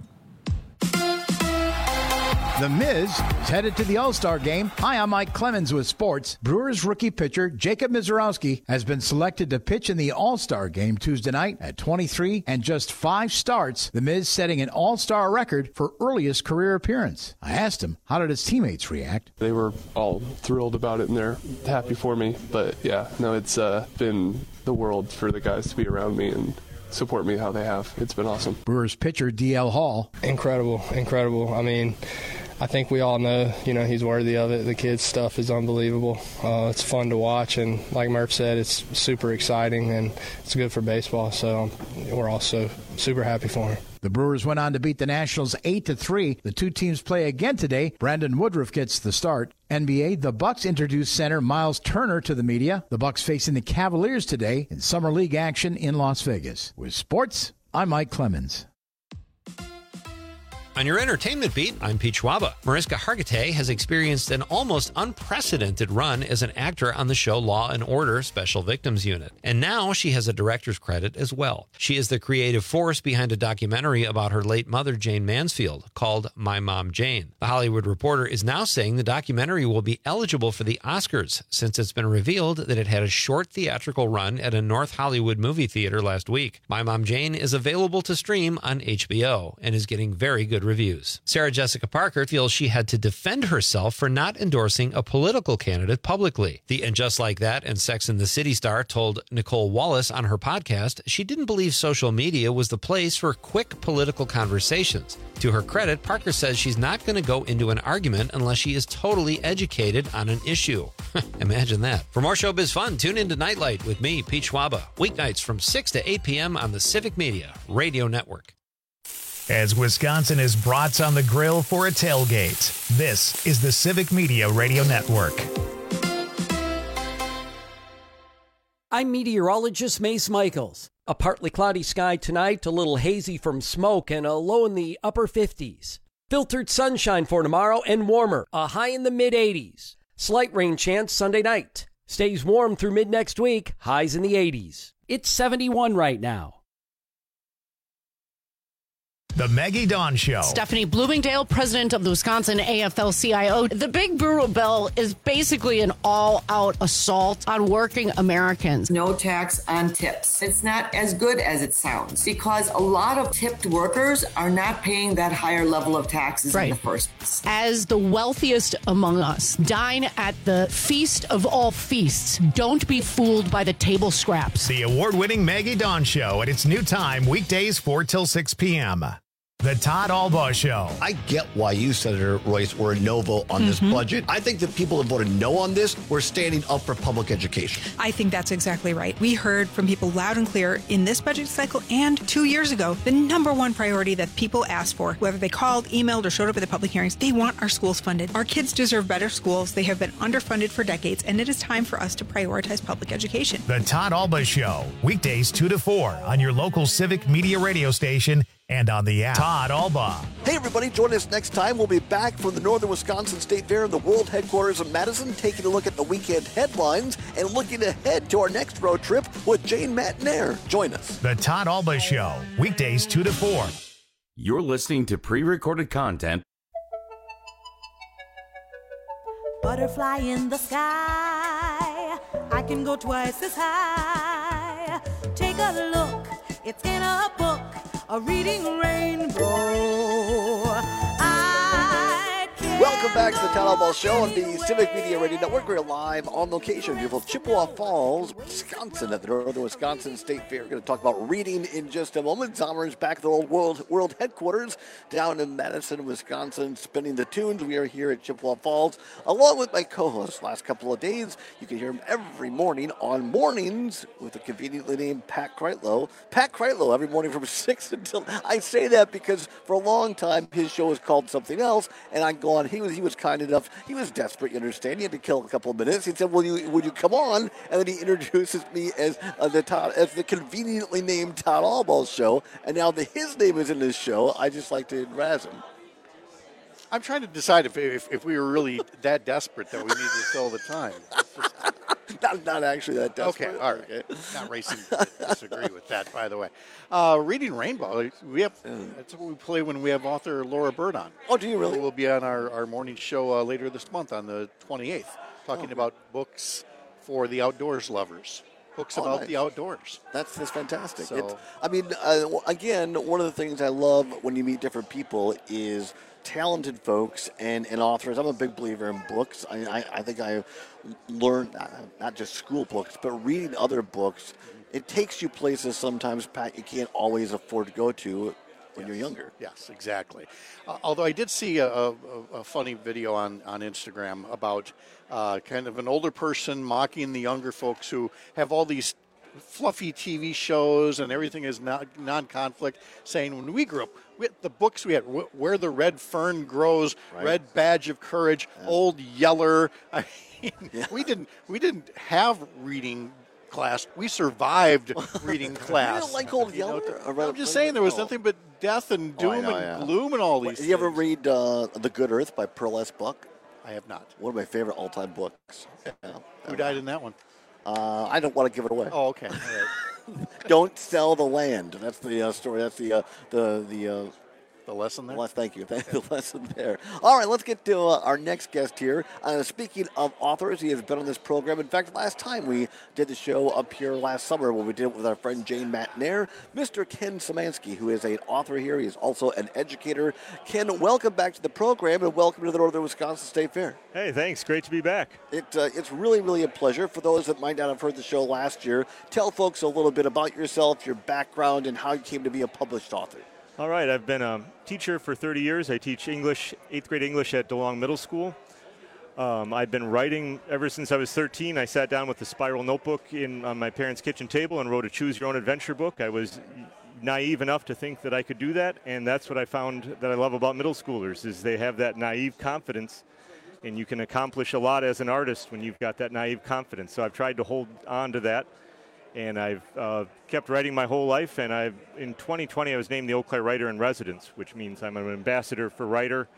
The Miz is headed to the All-Star game. Hi, I'm Mike Clemens with sports. Brewers rookie pitcher Jacob Misiorowski has been selected to pitch in the All-Star game Tuesday night at 23 and just 5 starts. The Miz setting an All-Star record for earliest career appearance. I asked him, how did his teammates react? They were all thrilled about it and they're happy for me. But yeah, no, it's been the world for the guys to be around me and support me how they have. It's been awesome. Brewers pitcher DL Hall. Incredible. I mean, I think we all know, he's worthy of it. The kids' stuff is unbelievable. It's fun to watch, and like Murph said, it's super exciting, and it's good for baseball, so we're also super happy for him. The Brewers went on to beat the Nationals 8-3. The two teams play again today. Brandon Woodruff gets the start. NBA, the Bucks introduced center Miles Turner to the media. The Bucks facing the Cavaliers today in Summer League action in Las Vegas. With sports, I'm Mike Clemens. On your entertainment beat, I'm Pete Schwaba. Mariska Hargitay has experienced an almost unprecedented run as an actor on the show Law & Order Special Victims Unit. And now she has a director's credit as well. She is the creative force behind a documentary about her late mother, Jane Mansfield, called My Mom Jane. The Hollywood Reporter is now saying the documentary will be eligible for the Oscars, since it's been revealed that it had a short theatrical run at a North Hollywood movie theater last week. My Mom Jane is available to stream on HBO and is getting very good reviews. Sarah Jessica Parker feels she had to defend herself for not endorsing a political candidate publicly. The And Just Like That and Sex and the City star told Nicole Wallace on her podcast she didn't believe social media was the place for quick political conversations. To her credit, Parker says she's not going to go into an argument unless she is totally educated on an issue. Imagine that. For more showbiz fun, tune into Nightlight with me, Pete Schwaba, weeknights from 6 to 8 p.m. on the Civic Media Radio Network. As Wisconsin is brats on the grill for a tailgate, this is the Civic Media Radio Network. I'm meteorologist Mace Michaels. A partly cloudy sky tonight, a little hazy from smoke, and a low in the upper 50s. Filtered sunshine for tomorrow and warmer, a high in the mid-80s. Slight rain chance Sunday night. Stays warm through mid-next week, highs in the 80s. It's 71 right now. The Maggie Dawn Show. Stephanie Bloomingdale, president of the Wisconsin AFL-CIO. The Big Burro Bill is basically an all-out assault on working Americans. No tax on tips. It's not as good as it sounds because a lot of tipped workers are not paying that higher level of taxes in the first place. As the wealthiest among us, dine at the feast of all feasts. Don't be fooled by the table scraps. The award-winning Maggie Dawn Show at its new time, weekdays 4 till 6 p.m. The Todd Albaugh Show. I get why you, Senator Royce, were a no vote on this budget. I think that people that voted no on this were standing up for public education. I think that's exactly right. We heard from people loud and clear in this budget cycle and 2 years ago, the number one priority that people asked for, whether they called, emailed, or showed up at the public hearings, they want our schools funded. Our kids deserve better schools. They have been underfunded for decades, and it is time for us to prioritize public education. The Todd Albaugh Show, weekdays 2 to 4 on your local Civic Media radio station, and on the app. Todd Alba. Hey, everybody, join us next time. We'll be back from the Northern Wisconsin State Fair in the world headquarters of Madison, taking a look at the weekend headlines and looking ahead to our next road trip with Jane Matnair. Join us. The Todd Alba Show, weekdays 2 to 4. You're listening to pre-recorded content. Butterfly in the sky, I can go twice as high. Take a look, it's in a book, a reading rainbow. Welcome back to the Todd Alba Show on the Civic Media Radio Network. We're live on location in beautiful Chippewa Falls, Wisconsin, at the Northern Wisconsin State Fair. We're going to talk about reading in just a moment. Zomer's back at the old world headquarters down in Madison, Wisconsin, spinning the tunes. We are here at Chippewa Falls, along with my co-host last couple of days. You can hear him every morning on Mornings with the conveniently named Pat Kreitlow. Pat Kreitlow every morning from 6 until... I say that because for a long time his show was called something else, and I go on. He was kind enough. He was desperate, you understand. He had to kill a couple of minutes. He said, would you come on? And then he introduces me as the conveniently named Todd Alba Show. And now that his name is in this show, I just like to razz him. I'm trying to decide if we were really that desperate that we need to fill the time. Not actually that desperate. Okay, all right. Okay. Not racing to disagree with that, by the way. Reading Rainbow, that's what we play when we have author Laura Bird on. Oh, do you really? We'll be on our morning show later this month on the 28th, talking about books for the outdoors lovers. Books about the outdoors. That's fantastic. So, again, one of the things I love when you meet different people is talented folks and authors. I'm a big believer in books. I think I learned not just school books, but reading other books. It takes you places sometimes, Pat, you can't always afford to go to when you're younger. Yes, exactly. Although I did see a funny video on Instagram about kind of an older person mocking the younger folks who have all these fluffy TV shows and everything is non-conflict, saying when we grew up, the books we had, Where the Red Fern Grows, right. Red Badge of Courage, Old Yeller. I mean, we didn't have reading class. We survived reading class. You don't like Old Yeller? I'm just saying there was nothing but death and doom and gloom and all these things. You ever read The Good Earth by Pearl S. Buck? I have not. One of my favorite all-time books. Who died in that one? I don't want to give it away. Oh, okay. All right. Don't sell the land. That's the story. That's the lesson there? Thank you. The lesson there. All right, let's get to our next guest here. Speaking of authors, he has been on this program. In fact, last time we did the show up here last summer when we did it with our friend Jane Matnair, Mr. Ken Szymanski, who is an author here. He is also an educator. Ken, welcome back to the program and welcome to the Northern Wisconsin State Fair. Hey, thanks. Great to be back. It's really, really a pleasure. For those that might not have heard the show last year, tell folks a little bit about yourself, your background, and how you came to be a published author. All right, I've been a teacher for 30 years. I teach English, 8th grade English at DeLong Middle School. I've been writing ever since I was 13. I sat down with a spiral notebook on my parents' kitchen table and wrote a Choose Your Own Adventure book. I was naive enough to think that I could do that, and that's what I found that I love about middle schoolers is they have that naive confidence, and you can accomplish a lot as an artist when you've got that naive confidence. So I've tried to hold on to that. And I've kept writing my whole life, and in 2020 I was named the Eau Claire Writer in Residence, which means I'm an ambassador for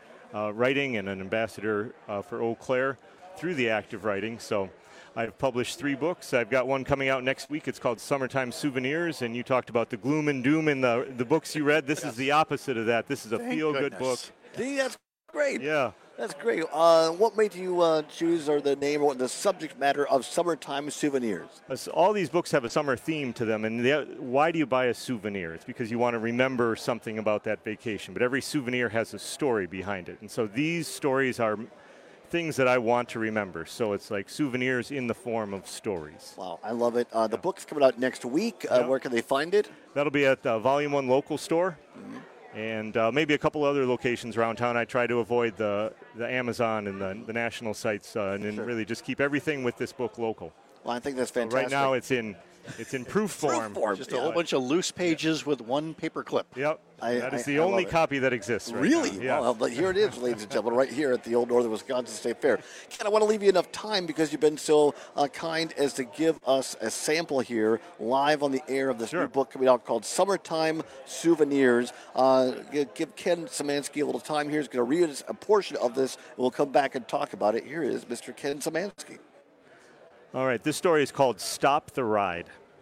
writing and an ambassador for Eau Claire through the act of writing. So I've published 3 books. I've got one coming out next week. It's called Summertime Souvenirs, and you talked about the gloom and doom in the books you read. This is the opposite of that. This is a feel-good book. See, that's great. Yeah. That's great. What made you choose the name or the subject matter of Summertime Souvenirs? All these books have a summer theme to them, and why do you buy a souvenir? It's because you want to remember something about that vacation, but every souvenir has a story behind it. And so these stories are things that I want to remember. So it's like souvenirs in the form of stories. Wow, I love it. The book's coming out next week. Where can they find it? That'll be at the Volume 1 local store. Mm-hmm. And maybe a couple other locations around town. I try to avoid the Amazon and the national sites and really just keep everything with this book local. Well, I think that's fantastic. Right now it's in proof form. Just a whole bunch of loose pages with one paper clip. Yep. That is the only copy that exists right Really? now. Yeah. Well, but here it is, ladies and gentlemen, right here at the Old Northern Wisconsin State Fair. Ken, I want to leave you enough time because you've been so kind as to give us a sample here live on the air of this new book coming out called Summertime Souvenirs. Give Ken Szymanski a little time here. He's going to read a portion of this, and we'll come back and talk about it. Here is Mr. Ken Szymanski. All right, this story is called Stop the Ride.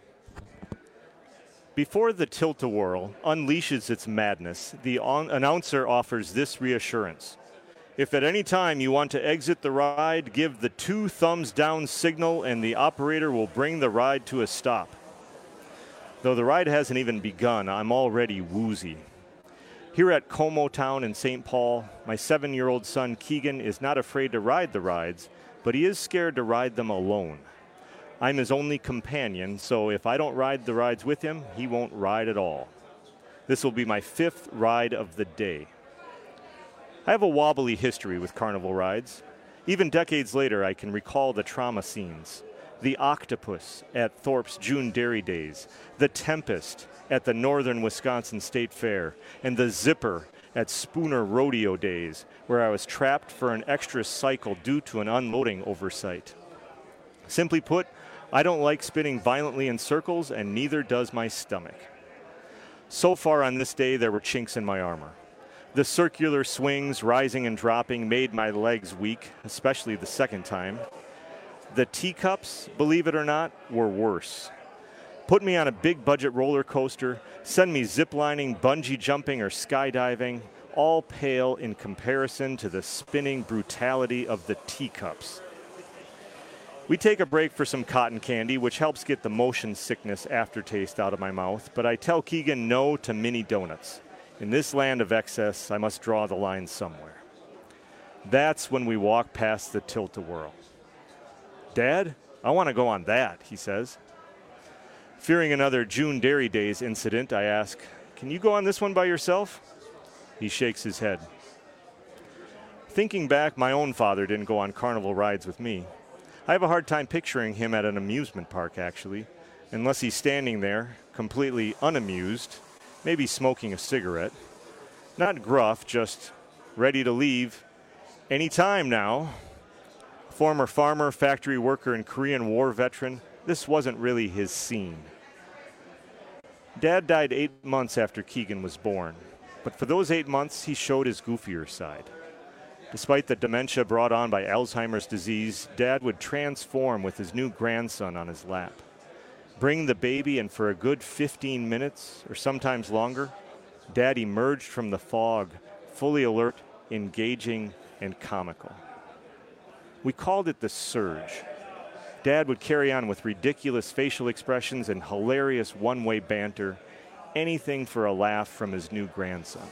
Before the tilt-a-whirl unleashes its madness, the announcer offers this reassurance. If at any time you want to exit the ride, give the 2 thumbs down signal and the operator will bring the ride to a stop. Though the ride hasn't even begun, I'm already woozy. Here at Como Town in St. Paul, my 7-year-old son Keegan is not afraid to ride the rides, but he is scared to ride them alone. I'm his only companion, so if I don't ride the rides with him, he won't ride at all. This will be my 5th ride of the day. I have a wobbly history with carnival rides. Even decades later, I can recall the trauma scenes. The octopus at Thorpe's June Dairy Days, the Tempest at the Northern Wisconsin State Fair, and the Zipper at Spooner Rodeo Days, where I was trapped for an extra cycle due to an unloading oversight. Simply put, I don't like spinning violently in circles, and neither does my stomach. So far on this day, there were chinks in my armor. The circular swings, rising and dropping, made my legs weak, especially the second time. The teacups, believe it or not, were worse. Put me on a big budget roller coaster, send me ziplining, bungee jumping, or skydiving, all pale in comparison to the spinning brutality of the teacups. We take a break for some cotton candy, which helps get the motion sickness aftertaste out of my mouth, but I tell Keegan no to mini donuts. In this land of excess, I must draw the line somewhere. That's when we walk past the tilt-a-whirl. Dad, I want to go on that, he says. Fearing another June Dairy Days incident, I ask, can you go on this one by yourself? He shakes his head. Thinking back, my own father didn't go on carnival rides with me. I have a hard time picturing him at an amusement park, actually, unless he's standing there, completely unamused, maybe smoking a cigarette. Not gruff, just ready to leave any time now. Former farmer, factory worker, and Korean War veteran, this wasn't really his scene. Dad died 8 months after Keegan was born, but for those 8 months, he showed his goofier side. Despite the dementia brought on by Alzheimer's disease, Dad would transform with his new grandson on his lap. Bring the baby, and for a good 15 minutes, or sometimes longer, Dad emerged from the fog, fully alert, engaging, and comical. We called it the surge. Dad would carry on with ridiculous facial expressions and hilarious one-way banter, anything for a laugh from his new grandson.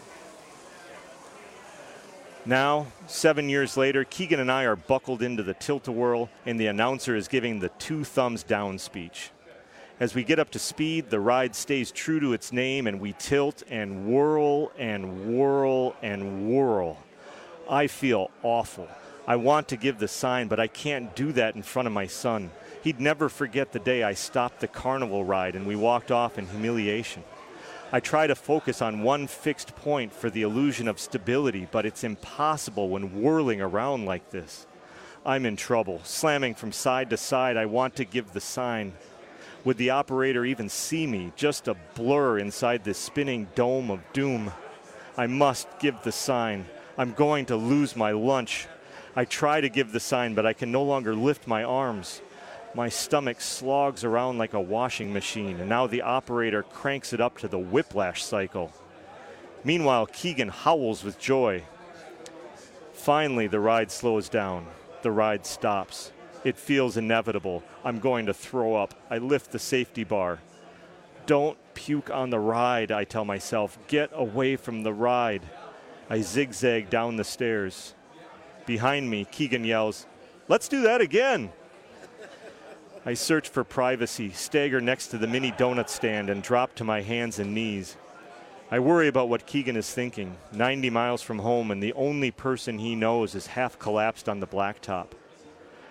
Now, 7 years later, Keegan and I are buckled into the tilt-a-whirl, and the announcer is giving the 2 thumbs down speech. As we get up to speed, the ride stays true to its name, and we tilt and whirl and whirl and whirl. I feel awful. I want to give the sign, but I can't do that in front of my son. He'd never forget the day I stopped the carnival ride and we walked off in humiliation. I try to focus on one fixed point for the illusion of stability, but it's impossible when whirling around like this. I'm in trouble. Slamming from side to side, I want to give the sign. Would the operator even see me? Just a blur inside this spinning dome of doom. I must give the sign. I'm going to lose my lunch. I try to give the sign, but I can no longer lift my arms. My stomach slogs around like a washing machine, and now the operator cranks it up to the whiplash cycle. Meanwhile, Keegan howls with joy. Finally, the ride slows down. The ride stops. It feels inevitable. I'm going to throw up. I lift the safety bar. Don't puke on the ride, I tell myself. Get away from the ride. I zigzag down the stairs. Behind me, Keegan yells, "Let's do that again." I search for privacy, stagger next to the mini donut stand, and drop to my hands and knees. I worry about what Keegan is thinking, 90 miles from home, and the only person he knows is half collapsed on the blacktop.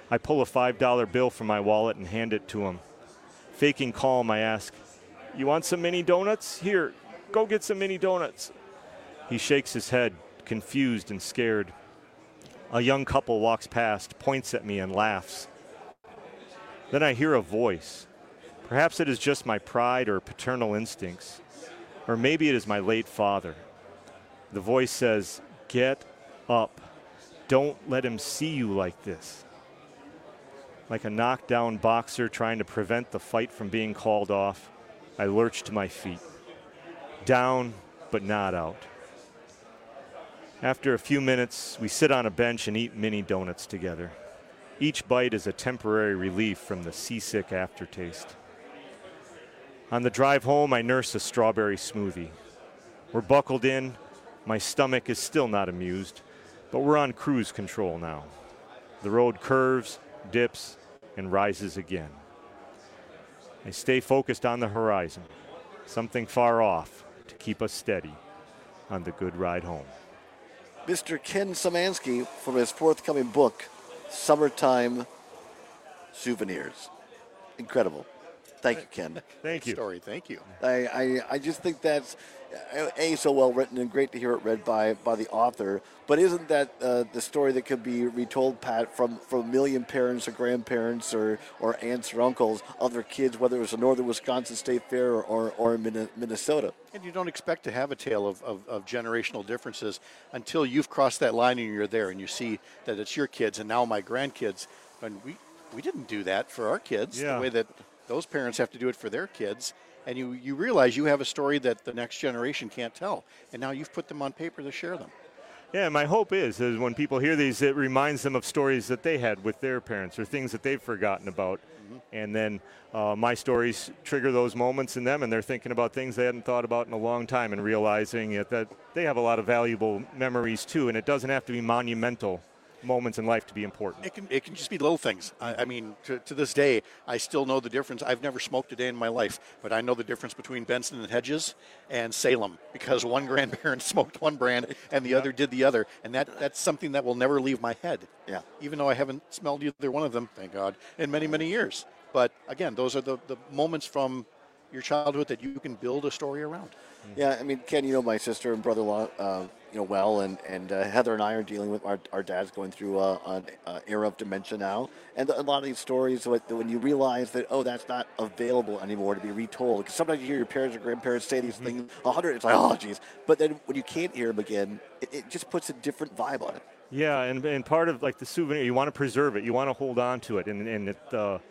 I pull a $5 bill from my wallet and hand it to him. Faking calm, I ask, "You want some mini donuts? Here, go get some mini donuts." He shakes his head, confused and scared. A young couple walks past, points at me, and laughs. Then I hear a voice. Perhaps it is just my pride or paternal instincts, or maybe it is my late father. The voice says, "Get up. Don't let him see you like this." Like a knockdown boxer trying to prevent the fight from being called off, I lurch to my feet. Down, but not out. After a few minutes, we sit on a bench and eat mini donuts together. Each bite is a temporary relief from the seasick aftertaste. On the drive home, I nurse a strawberry smoothie. We're buckled in. My stomach is still not amused, but we're on cruise control now. The road curves, dips, and rises again. I stay focused on the horizon, something far off to keep us steady on the good ride home. Mr. Ken Szymanski from his forthcoming book, Summertime Souvenirs. Incredible. Thank you, Ken. Thank you. Story. Thank you. I just think that's so well written and great to hear it read by the author. But isn't that the story that could be retold, Pat, from a million parents or grandparents or aunts or uncles of their kids, whether it was a Northern Wisconsin State Fair or Minnesota? And you don't expect to have a tale of generational differences until you've crossed that line and you're there and you see that it's your kids and now my grandkids. And we didn't do that for our kids the way that those parents have to do it for their kids. And you realize you have a story that the next generation can't tell. And now you've put them on paper to share them. Yeah, my hope is when people hear these, it reminds them of stories that they had with their parents or things that they've forgotten about. Mm-hmm. And then my stories trigger those moments in them, and they're thinking about things they hadn't thought about in a long time and realizing that they have a lot of valuable memories, too. And it doesn't have to be monumental moments in life to be important. It can just be little things. I mean, to this day, I still know the difference. I've never smoked a day in my life, but I know the difference between Benson and Hedges and Salem because one grandparent smoked one brand and the other did the other, and that's something that will never leave my head. Yeah. Even though I haven't smelled either one of them, thank God, in many, many years. But again, those are the moments from your childhood that you can build a story around. Yeah, I mean, Ken, my sister and brother-in-law, well, and Heather and I are dealing with our dad's going through an era of dementia now, and a lot of these stories, when you realize that, that's not available anymore to be retold, because sometimes you hear your parents or grandparents say these things 100, it's like, oh, geez, but then when you can't hear them again, it just puts a different vibe on it. Yeah, and part of the souvenir, you want to preserve it, you want to hold on to it, and it.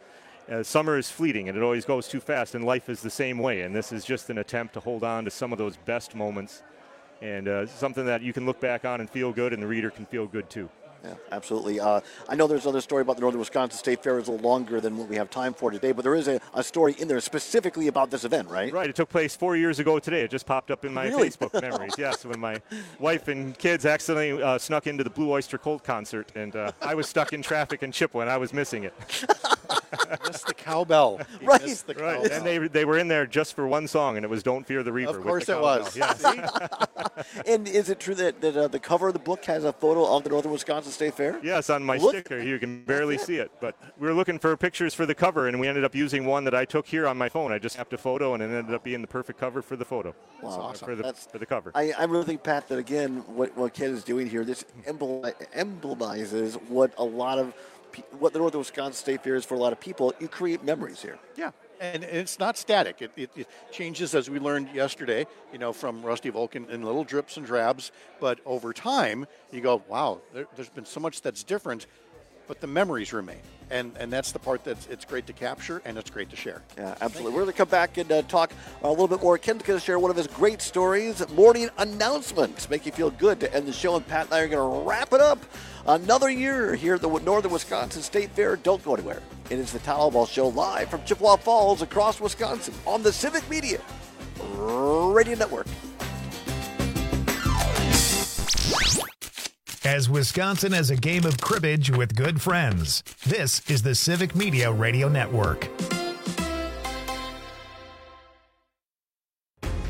Summer is fleeting, and it always goes too fast, and life is the same way. And this is just an attempt to hold on to some of those best moments, and something that you can look back on and feel good, and the reader can feel good too. Yeah, absolutely. I know there's another story about the Northern Wisconsin State Fair. It's a little longer than what we have time for today, but there is a story in there specifically about this event, right? Right. It took place 4 years ago today. It just popped up in my Facebook memories. Yes, when my wife and kids accidentally snuck into the Blue Oyster Cult concert, and I was stuck in traffic in Chippewa, and I was missing it. Missed the cowbell. Right. The right. And they were in there just for one song, and it was "Don't Fear the Reaper." Of course it was. Yes. And is it true that the cover of the book has a photo of the Northern Wisconsin State Fair? Yes, on my sticker. You can barely see it. But we were looking for pictures for the cover, and we ended up using one that I took here on my phone. I just snapped a photo, and it ended up being the perfect cover for the photo. Wow. Awesome. For the cover. I really think, Pat, that, again, what Ken is doing here, this emblemizes what the Northern Wisconsin State Fair is for a lot of people. You create memories here. Yeah. And it's not static. It changes, as we learned yesterday, from Rusty Vulcan in little drips and drabs. But over time, you go, wow, there's been so much that's different, but the memories remain. And that's the part it's great to capture and it's great to share. Yeah, absolutely. We're going to come back and talk a little bit more. Ken's going to share one of his great stories, morning announcements, make you feel good to end the show. And Pat and I are going to wrap it up. Another year here at the Northern Wisconsin State Fair. Don't go anywhere. It is the Todd Ball Show live from Chippewa Falls across Wisconsin on the Civic Media Radio Network. As Wisconsin has a game of cribbage with good friends, this is the Civic Media Radio Network.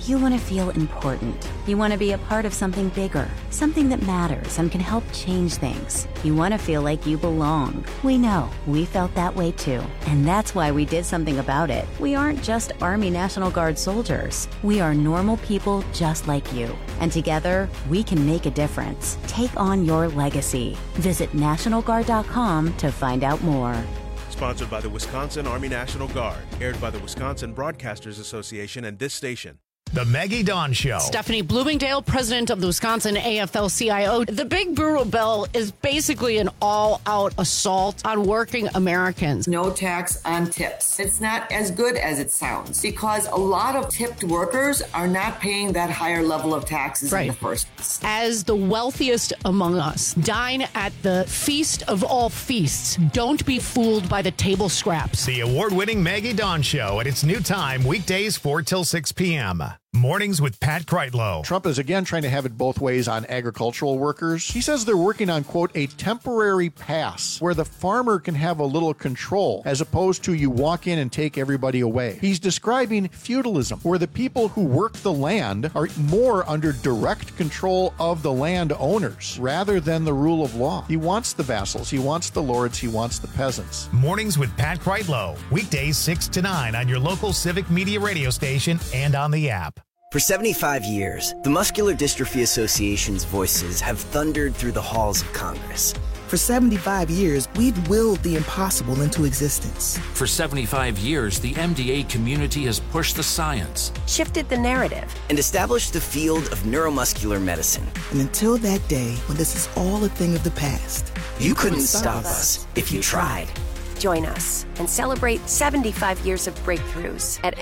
You want to feel important. You want to be a part of something bigger, something that matters and can help change things. You want to feel like you belong. We know. We felt that way too. And that's why we did something about it. We aren't just Army National Guard soldiers. We are normal people just like you. And together, we can make a difference. Take on your legacy. Visit NationalGuard.com to find out more. Sponsored by the Wisconsin Army National Guard. Aired by the Wisconsin Broadcasters Association and this station. The Maggie Dawn Show. Stephanie Bloomingdale, president of the Wisconsin AFL-CIO. The Big Burro Bill is basically an all-out assault on working Americans. No tax on tips. It's not as good as it sounds because a lot of tipped workers are not paying that higher level of taxes in the first place. As the wealthiest among us, dine at the feast of all feasts. Don't be fooled by the table scraps. The award-winning Maggie Dawn Show at its new time, weekdays 4 till 6 p.m. Mornings with Pat Kreitlow. Trump is again trying to have it both ways on agricultural workers. He says they're working on, quote, a temporary pass where the farmer can have a little control as opposed to you walk in and take everybody away. He's describing feudalism, where the people who work the land are more under direct control of the land owners rather than the rule of law. He wants the vassals, he wants the lords, he wants the peasants. Mornings with Pat Kreitlow. Weekdays 6 to 9 on your local Civic Media radio station and on the app. For 75 years, the Muscular Dystrophy Association's voices have thundered through the halls of Congress. For 75 years, we've willed the impossible into existence. For 75 years, the MDA community has pushed the science, shifted the narrative, and established the field of neuromuscular medicine. And until that day when this is all a thing of the past, you couldn't stop us if you tried. Join us and celebrate 75 years of breakthroughs at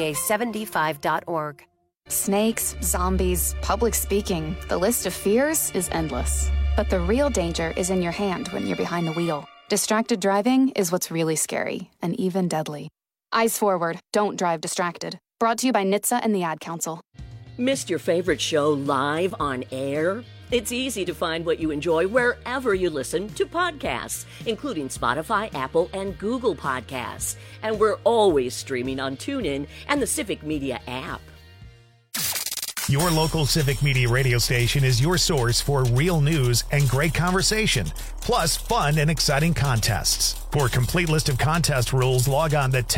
MDA75.org. Snakes, zombies, public speaking. The list of fears is endless. But the real danger is in your hand when you're behind the wheel. Distracted driving is what's really scary and even deadly. Eyes forward, don't drive distracted. Brought to you by NHTSA and the Ad Council. Missed your favorite show live on air? It's easy to find what you enjoy wherever you listen to podcasts, including Spotify, Apple, and Google Podcasts. And we're always streaming on TuneIn and the Civic Media app. Your local Civic Media radio station is your source for real news and great conversation, plus fun and exciting contests. For a complete list of contest rules, log on to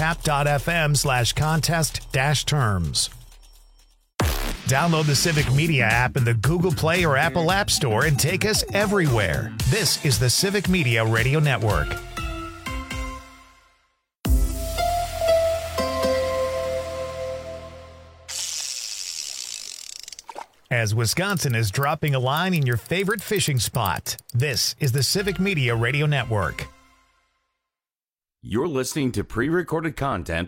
tap.fm/contest-terms. Download the Civic Media app in the Google Play or Apple App Store and take us everywhere. This is the Civic Media Radio Network. As Wisconsin is dropping a line in your favorite fishing spot, this is the Civic Media Radio Network. You're listening to pre-recorded content.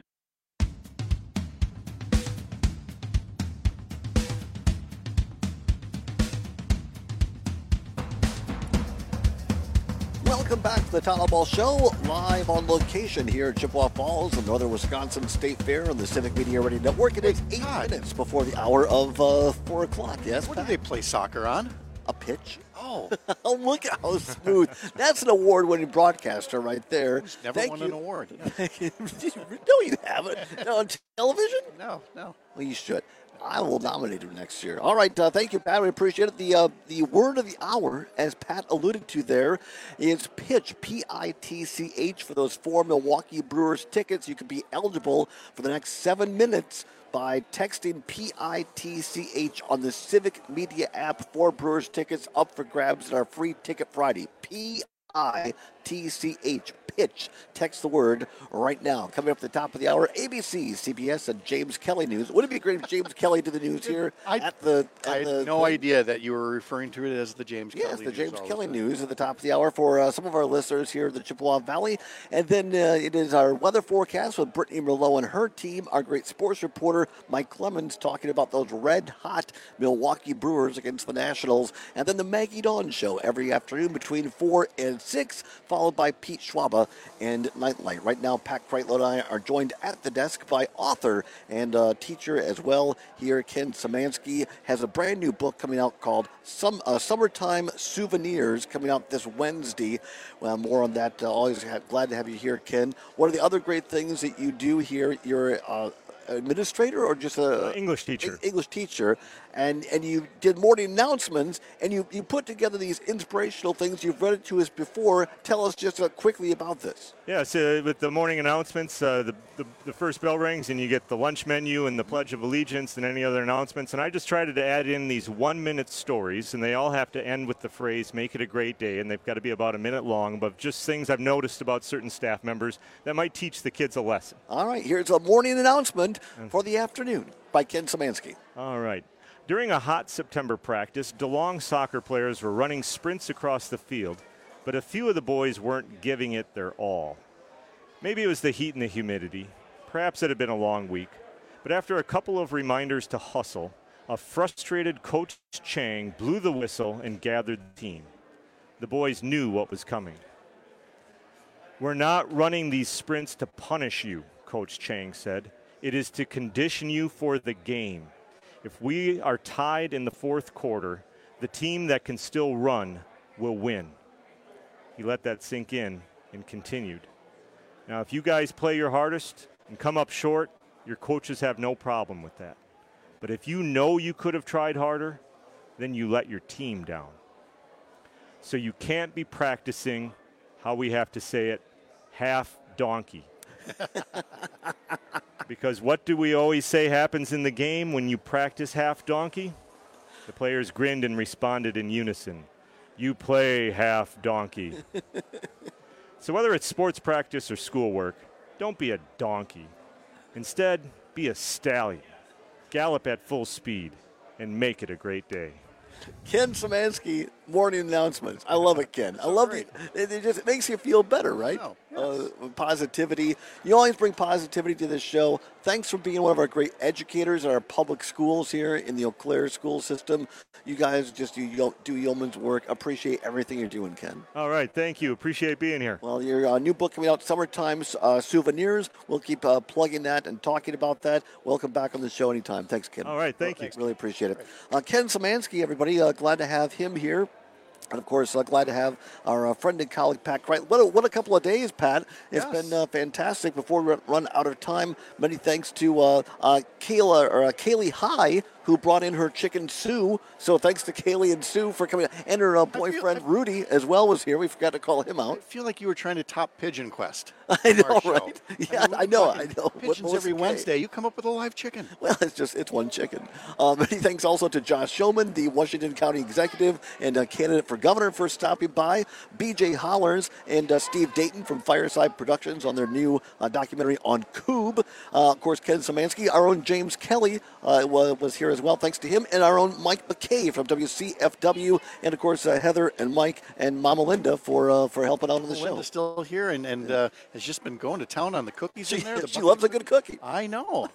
Welcome back to the Tyler Ball Show, live on location here at Chippewa Falls, the Northern Wisconsin State Fair on the Civic Media Radio Network. It is 8 minutes before the hour of 4 o'clock. Yes, what do they play soccer on? A pitch. Oh. Look at how smooth. That's an award-winning broadcaster right there. Who's never won an award. No, you haven't. No, on television? No. Well, you should. I will nominate him next year. All right, thank you, Pat. We appreciate it. The word of the hour, as Pat alluded to there, is pitch, P-I-T-C-H, for those 4 Milwaukee Brewers tickets. You could be eligible for the next 7 minutes by texting P-I-T-C-H on the Civic Media app. 4 Brewers tickets up for grabs at our free Ticket Friday. P-I-T-C-H. Pitch. Text the word right now. Coming up at the top of the hour, ABC, CBS, and James Kelly News. Wouldn't it be great if James Kelly did the news here? I had no idea that you were referring to it as the James Kelly News. Yes, the James Kelly News at the top of the hour for some of our listeners here in the Chippewa Valley. And then it is our weather forecast with Brittany Merlot and her team. Our great sports reporter, Mike Clemens, talking about those red-hot Milwaukee Brewers against the Nationals. And then the Maggie Dawn Show every afternoon between 4 and 6, followed by Pete Schwaba and Nightlight. Right now, Pat Kreitlow and I are joined at the desk by author and teacher as well here. Ken Szymanski has a brand new book coming out called Summertime Souvenirs, coming out this Wednesday. Well, more on that. Always glad to have you here, Ken. What are the other great things that you do here? You're administrator or just a English teacher? English teacher, and you did morning announcements, and you put together these inspirational things. You've read it to us before. Tell us just quickly about this. Yeah, so with the morning announcements, the first bell rings and you get the lunch menu and the Pledge of Allegiance and any other announcements. And I just tried to add in these 1-minute stories, and they all have to end with the phrase, make it a great day. And they've got to be about a minute long, but just things I've noticed about certain staff members that might teach the kids a lesson. All right, here's a morning announcement for the afternoon by Ken Szymanski. All right. During a hot September practice, DeLong soccer players were running sprints across the field, but a few of the boys weren't giving it their all. Maybe it was the heat and the humidity. Perhaps it had been a long week. But after a couple of reminders to hustle, a frustrated Coach Chang blew the whistle and gathered the team. The boys knew what was coming. "We're not running these sprints to punish you," Coach Chang said. "It is to condition you for the game. If we are tied in the fourth quarter, the team that can still run will win." He let that sink in and continued. "Now, if you guys play your hardest and come up short, your coaches have no problem with that. But if you know you could have tried harder, then you let your team down. So you can't be practicing, how we have to say it, half donkey." Because what do we always say happens in the game when you practice half donkey? The players grinned and responded in unison. "You play half donkey." So whether it's sports practice or schoolwork, don't be a donkey. Instead, be a stallion. Gallop at full speed and make it a great day. Ken Szymanski, morning announcements. I love it, Ken. I love it. It makes you feel better, right? Positivity. You always bring positivity to this show. Thanks for being one of our great educators in our public schools here in the Eau Claire school system. You guys just do yeoman's work. Appreciate everything you're doing, Ken. All right. Thank you. Appreciate being here. Well, your new book coming out, Summertime Souvenirs. We'll keep plugging that and talking about that. Welcome back on the show anytime. Thanks, Ken. All right. Thank you. Really appreciate it. Ken Szymanski, everybody. Glad to have him here. And, of course, glad to have our friend and colleague, Pat Kreitler. What a couple of days, Pat. It's been fantastic. Before we run out of time, many thanks to Kaylee High, who brought in her chicken Sue. So thanks to Kaylee and Sue for coming. And her boyfriend, Rudy, as well, was here. We forgot to call him out. I feel like you were trying to top Pigeon Quest. I know, right? Yeah, I know. Pigeons every Wednesday. You come up with a live chicken. Well, it's one chicken. Many thanks also to Josh Shulman, the Washington County Executive and candidate for governor, for stopping by. BJ Hollers and Steve Dayton from Fireside Productions on their new documentary on Coob. Of course, Ken Szymanski, our own James Kelly was here as well. Thanks to him, and our own Mike McKay from WCFW, and of course Heather and Mike and Mama Linda for helping out on the show. Linda's still here and has just been going to town on the cookies in there. She loves a good cookie. I know.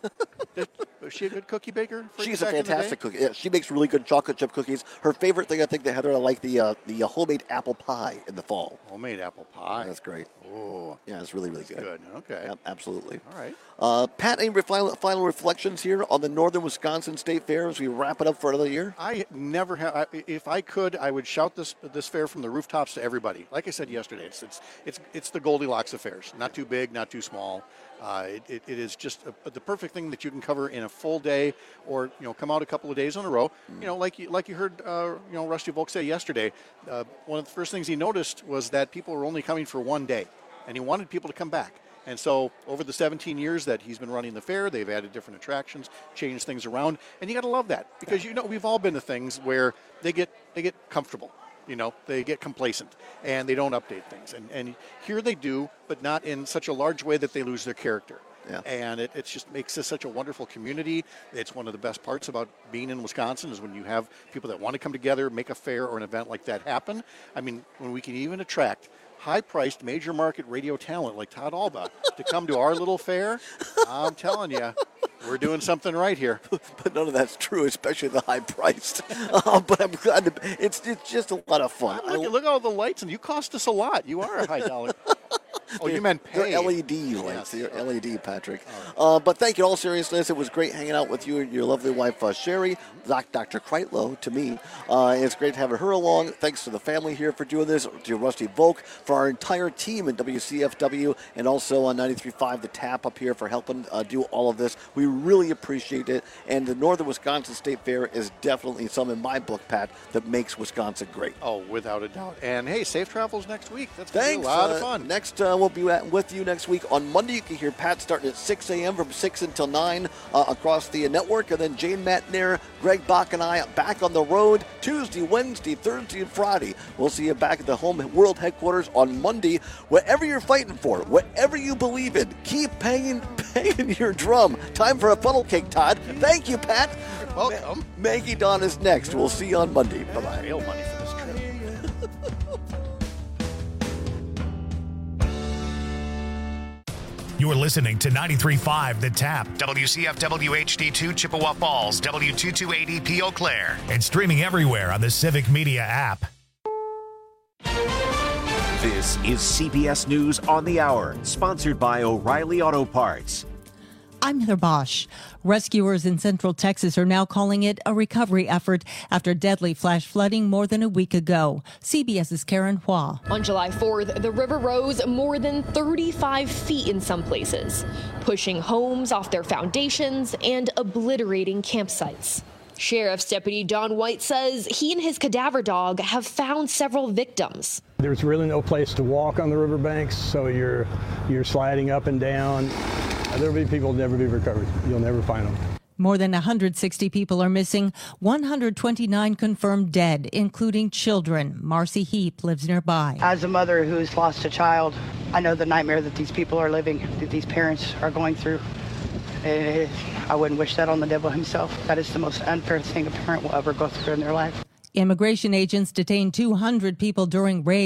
Is she a good cookie baker? She's a fantastic cookie. Yeah, she makes really good chocolate chip cookies. Her favorite thing, I think, that Heather, I like the homemade apple pie in the fall. Homemade apple pie. That's great. Oh, yeah, it's really, really good. Okay. Yep, absolutely. All right. Pat, any final reflections here on the Northern Wisconsin State Fair as we wrap it up for another year? I never have. If I could, I would shout this fair from the rooftops to everybody. Like I said yesterday, it's the Goldilocks affairs. Not too big, not too small. It is just the perfect thing that you can cover in a full day, or come out a couple of days in a row. Like you heard Rusty Volk say yesterday. One of the first things he noticed was that people were only coming for one day, and he wanted people to come back. And so over the 17 years that he's been running the fair, they've added different attractions, changed things around, and you got to love that because we've all been to things where they get comfortable. They get complacent and they don't update things. And here they do, but not in such a large way that they lose their character. Yeah. And it just makes this such a wonderful community. It's one of the best parts about being in Wisconsin is when you have people that want to come together, make a fair or an event like that happen. I mean, when we can even attract high-priced major market radio talent like Todd Alba to come to our little fair, I'm telling you, we're doing something right here. But none of that's true, especially the high-priced. But I'm glad it's just a lot of fun. Look at all the lights, and you cost us a lot. You are a high dollar. Oh, you meant pay. They're LED lights. Yes. They're LED, Patrick. But thank you. In all seriousness, it was great hanging out with you and your lovely wife, Sherry, Dr. Kreitlow, to me. It's great having her along. Thanks to the family here for doing this, to Rusty Volk, for our entire team at WCFW, and also on 93.5 The Tap up here for helping do all of this. We really appreciate it. And the Northern Wisconsin State Fair is definitely something in my book, Pat, that makes Wisconsin great. Oh, without a doubt. And hey, safe travels next week. That's going to be a lot of fun. Next, we'll be with you next week. On Monday, you can hear Pat starting at 6 a.m. from 6 until 9 across the network. And then Jane Matnair, Greg Bach, and I back on the road Tuesday, Wednesday, Thursday, and Friday. We'll see you back at the home world headquarters on Monday. Whatever you're fighting for, whatever you believe in, keep banging your drum. Time for a funnel cake, Todd. Thank you, Pat. You're welcome. Maggie Dawn is next. We'll see you on Monday. Bye-bye. Real money for this trip. You're listening to 93.5 The Tap, WCFW HD2 Chippewa Falls, W228EP Eau Claire, and streaming everywhere on the Civic Media app. This is CBS News on the Hour, sponsored by O'Reilly Auto Parts. I'm Heather Bosch. Rescuers in Central Texas are now calling it a recovery effort after deadly flash flooding more than a week ago. CBS's Karen Hua. On July 4th, the river rose more than 35 feet in some places, pushing homes off their foundations and obliterating campsites. Sheriff's Deputy Don White says he and his cadaver dog have found several victims. There's really no place to walk on the riverbanks, so you're sliding up and down. There'll be people never be recovered. You'll never find them. More than 160 people are missing, 129 confirmed dead, including children. Marcy Heap lives nearby. As a mother who's lost a child, I know the nightmare that these people are living, that these parents are going through. I wouldn't wish that on the devil himself. That is the most unfair thing a parent will ever go through in their life. Immigration agents detained 200 people during raids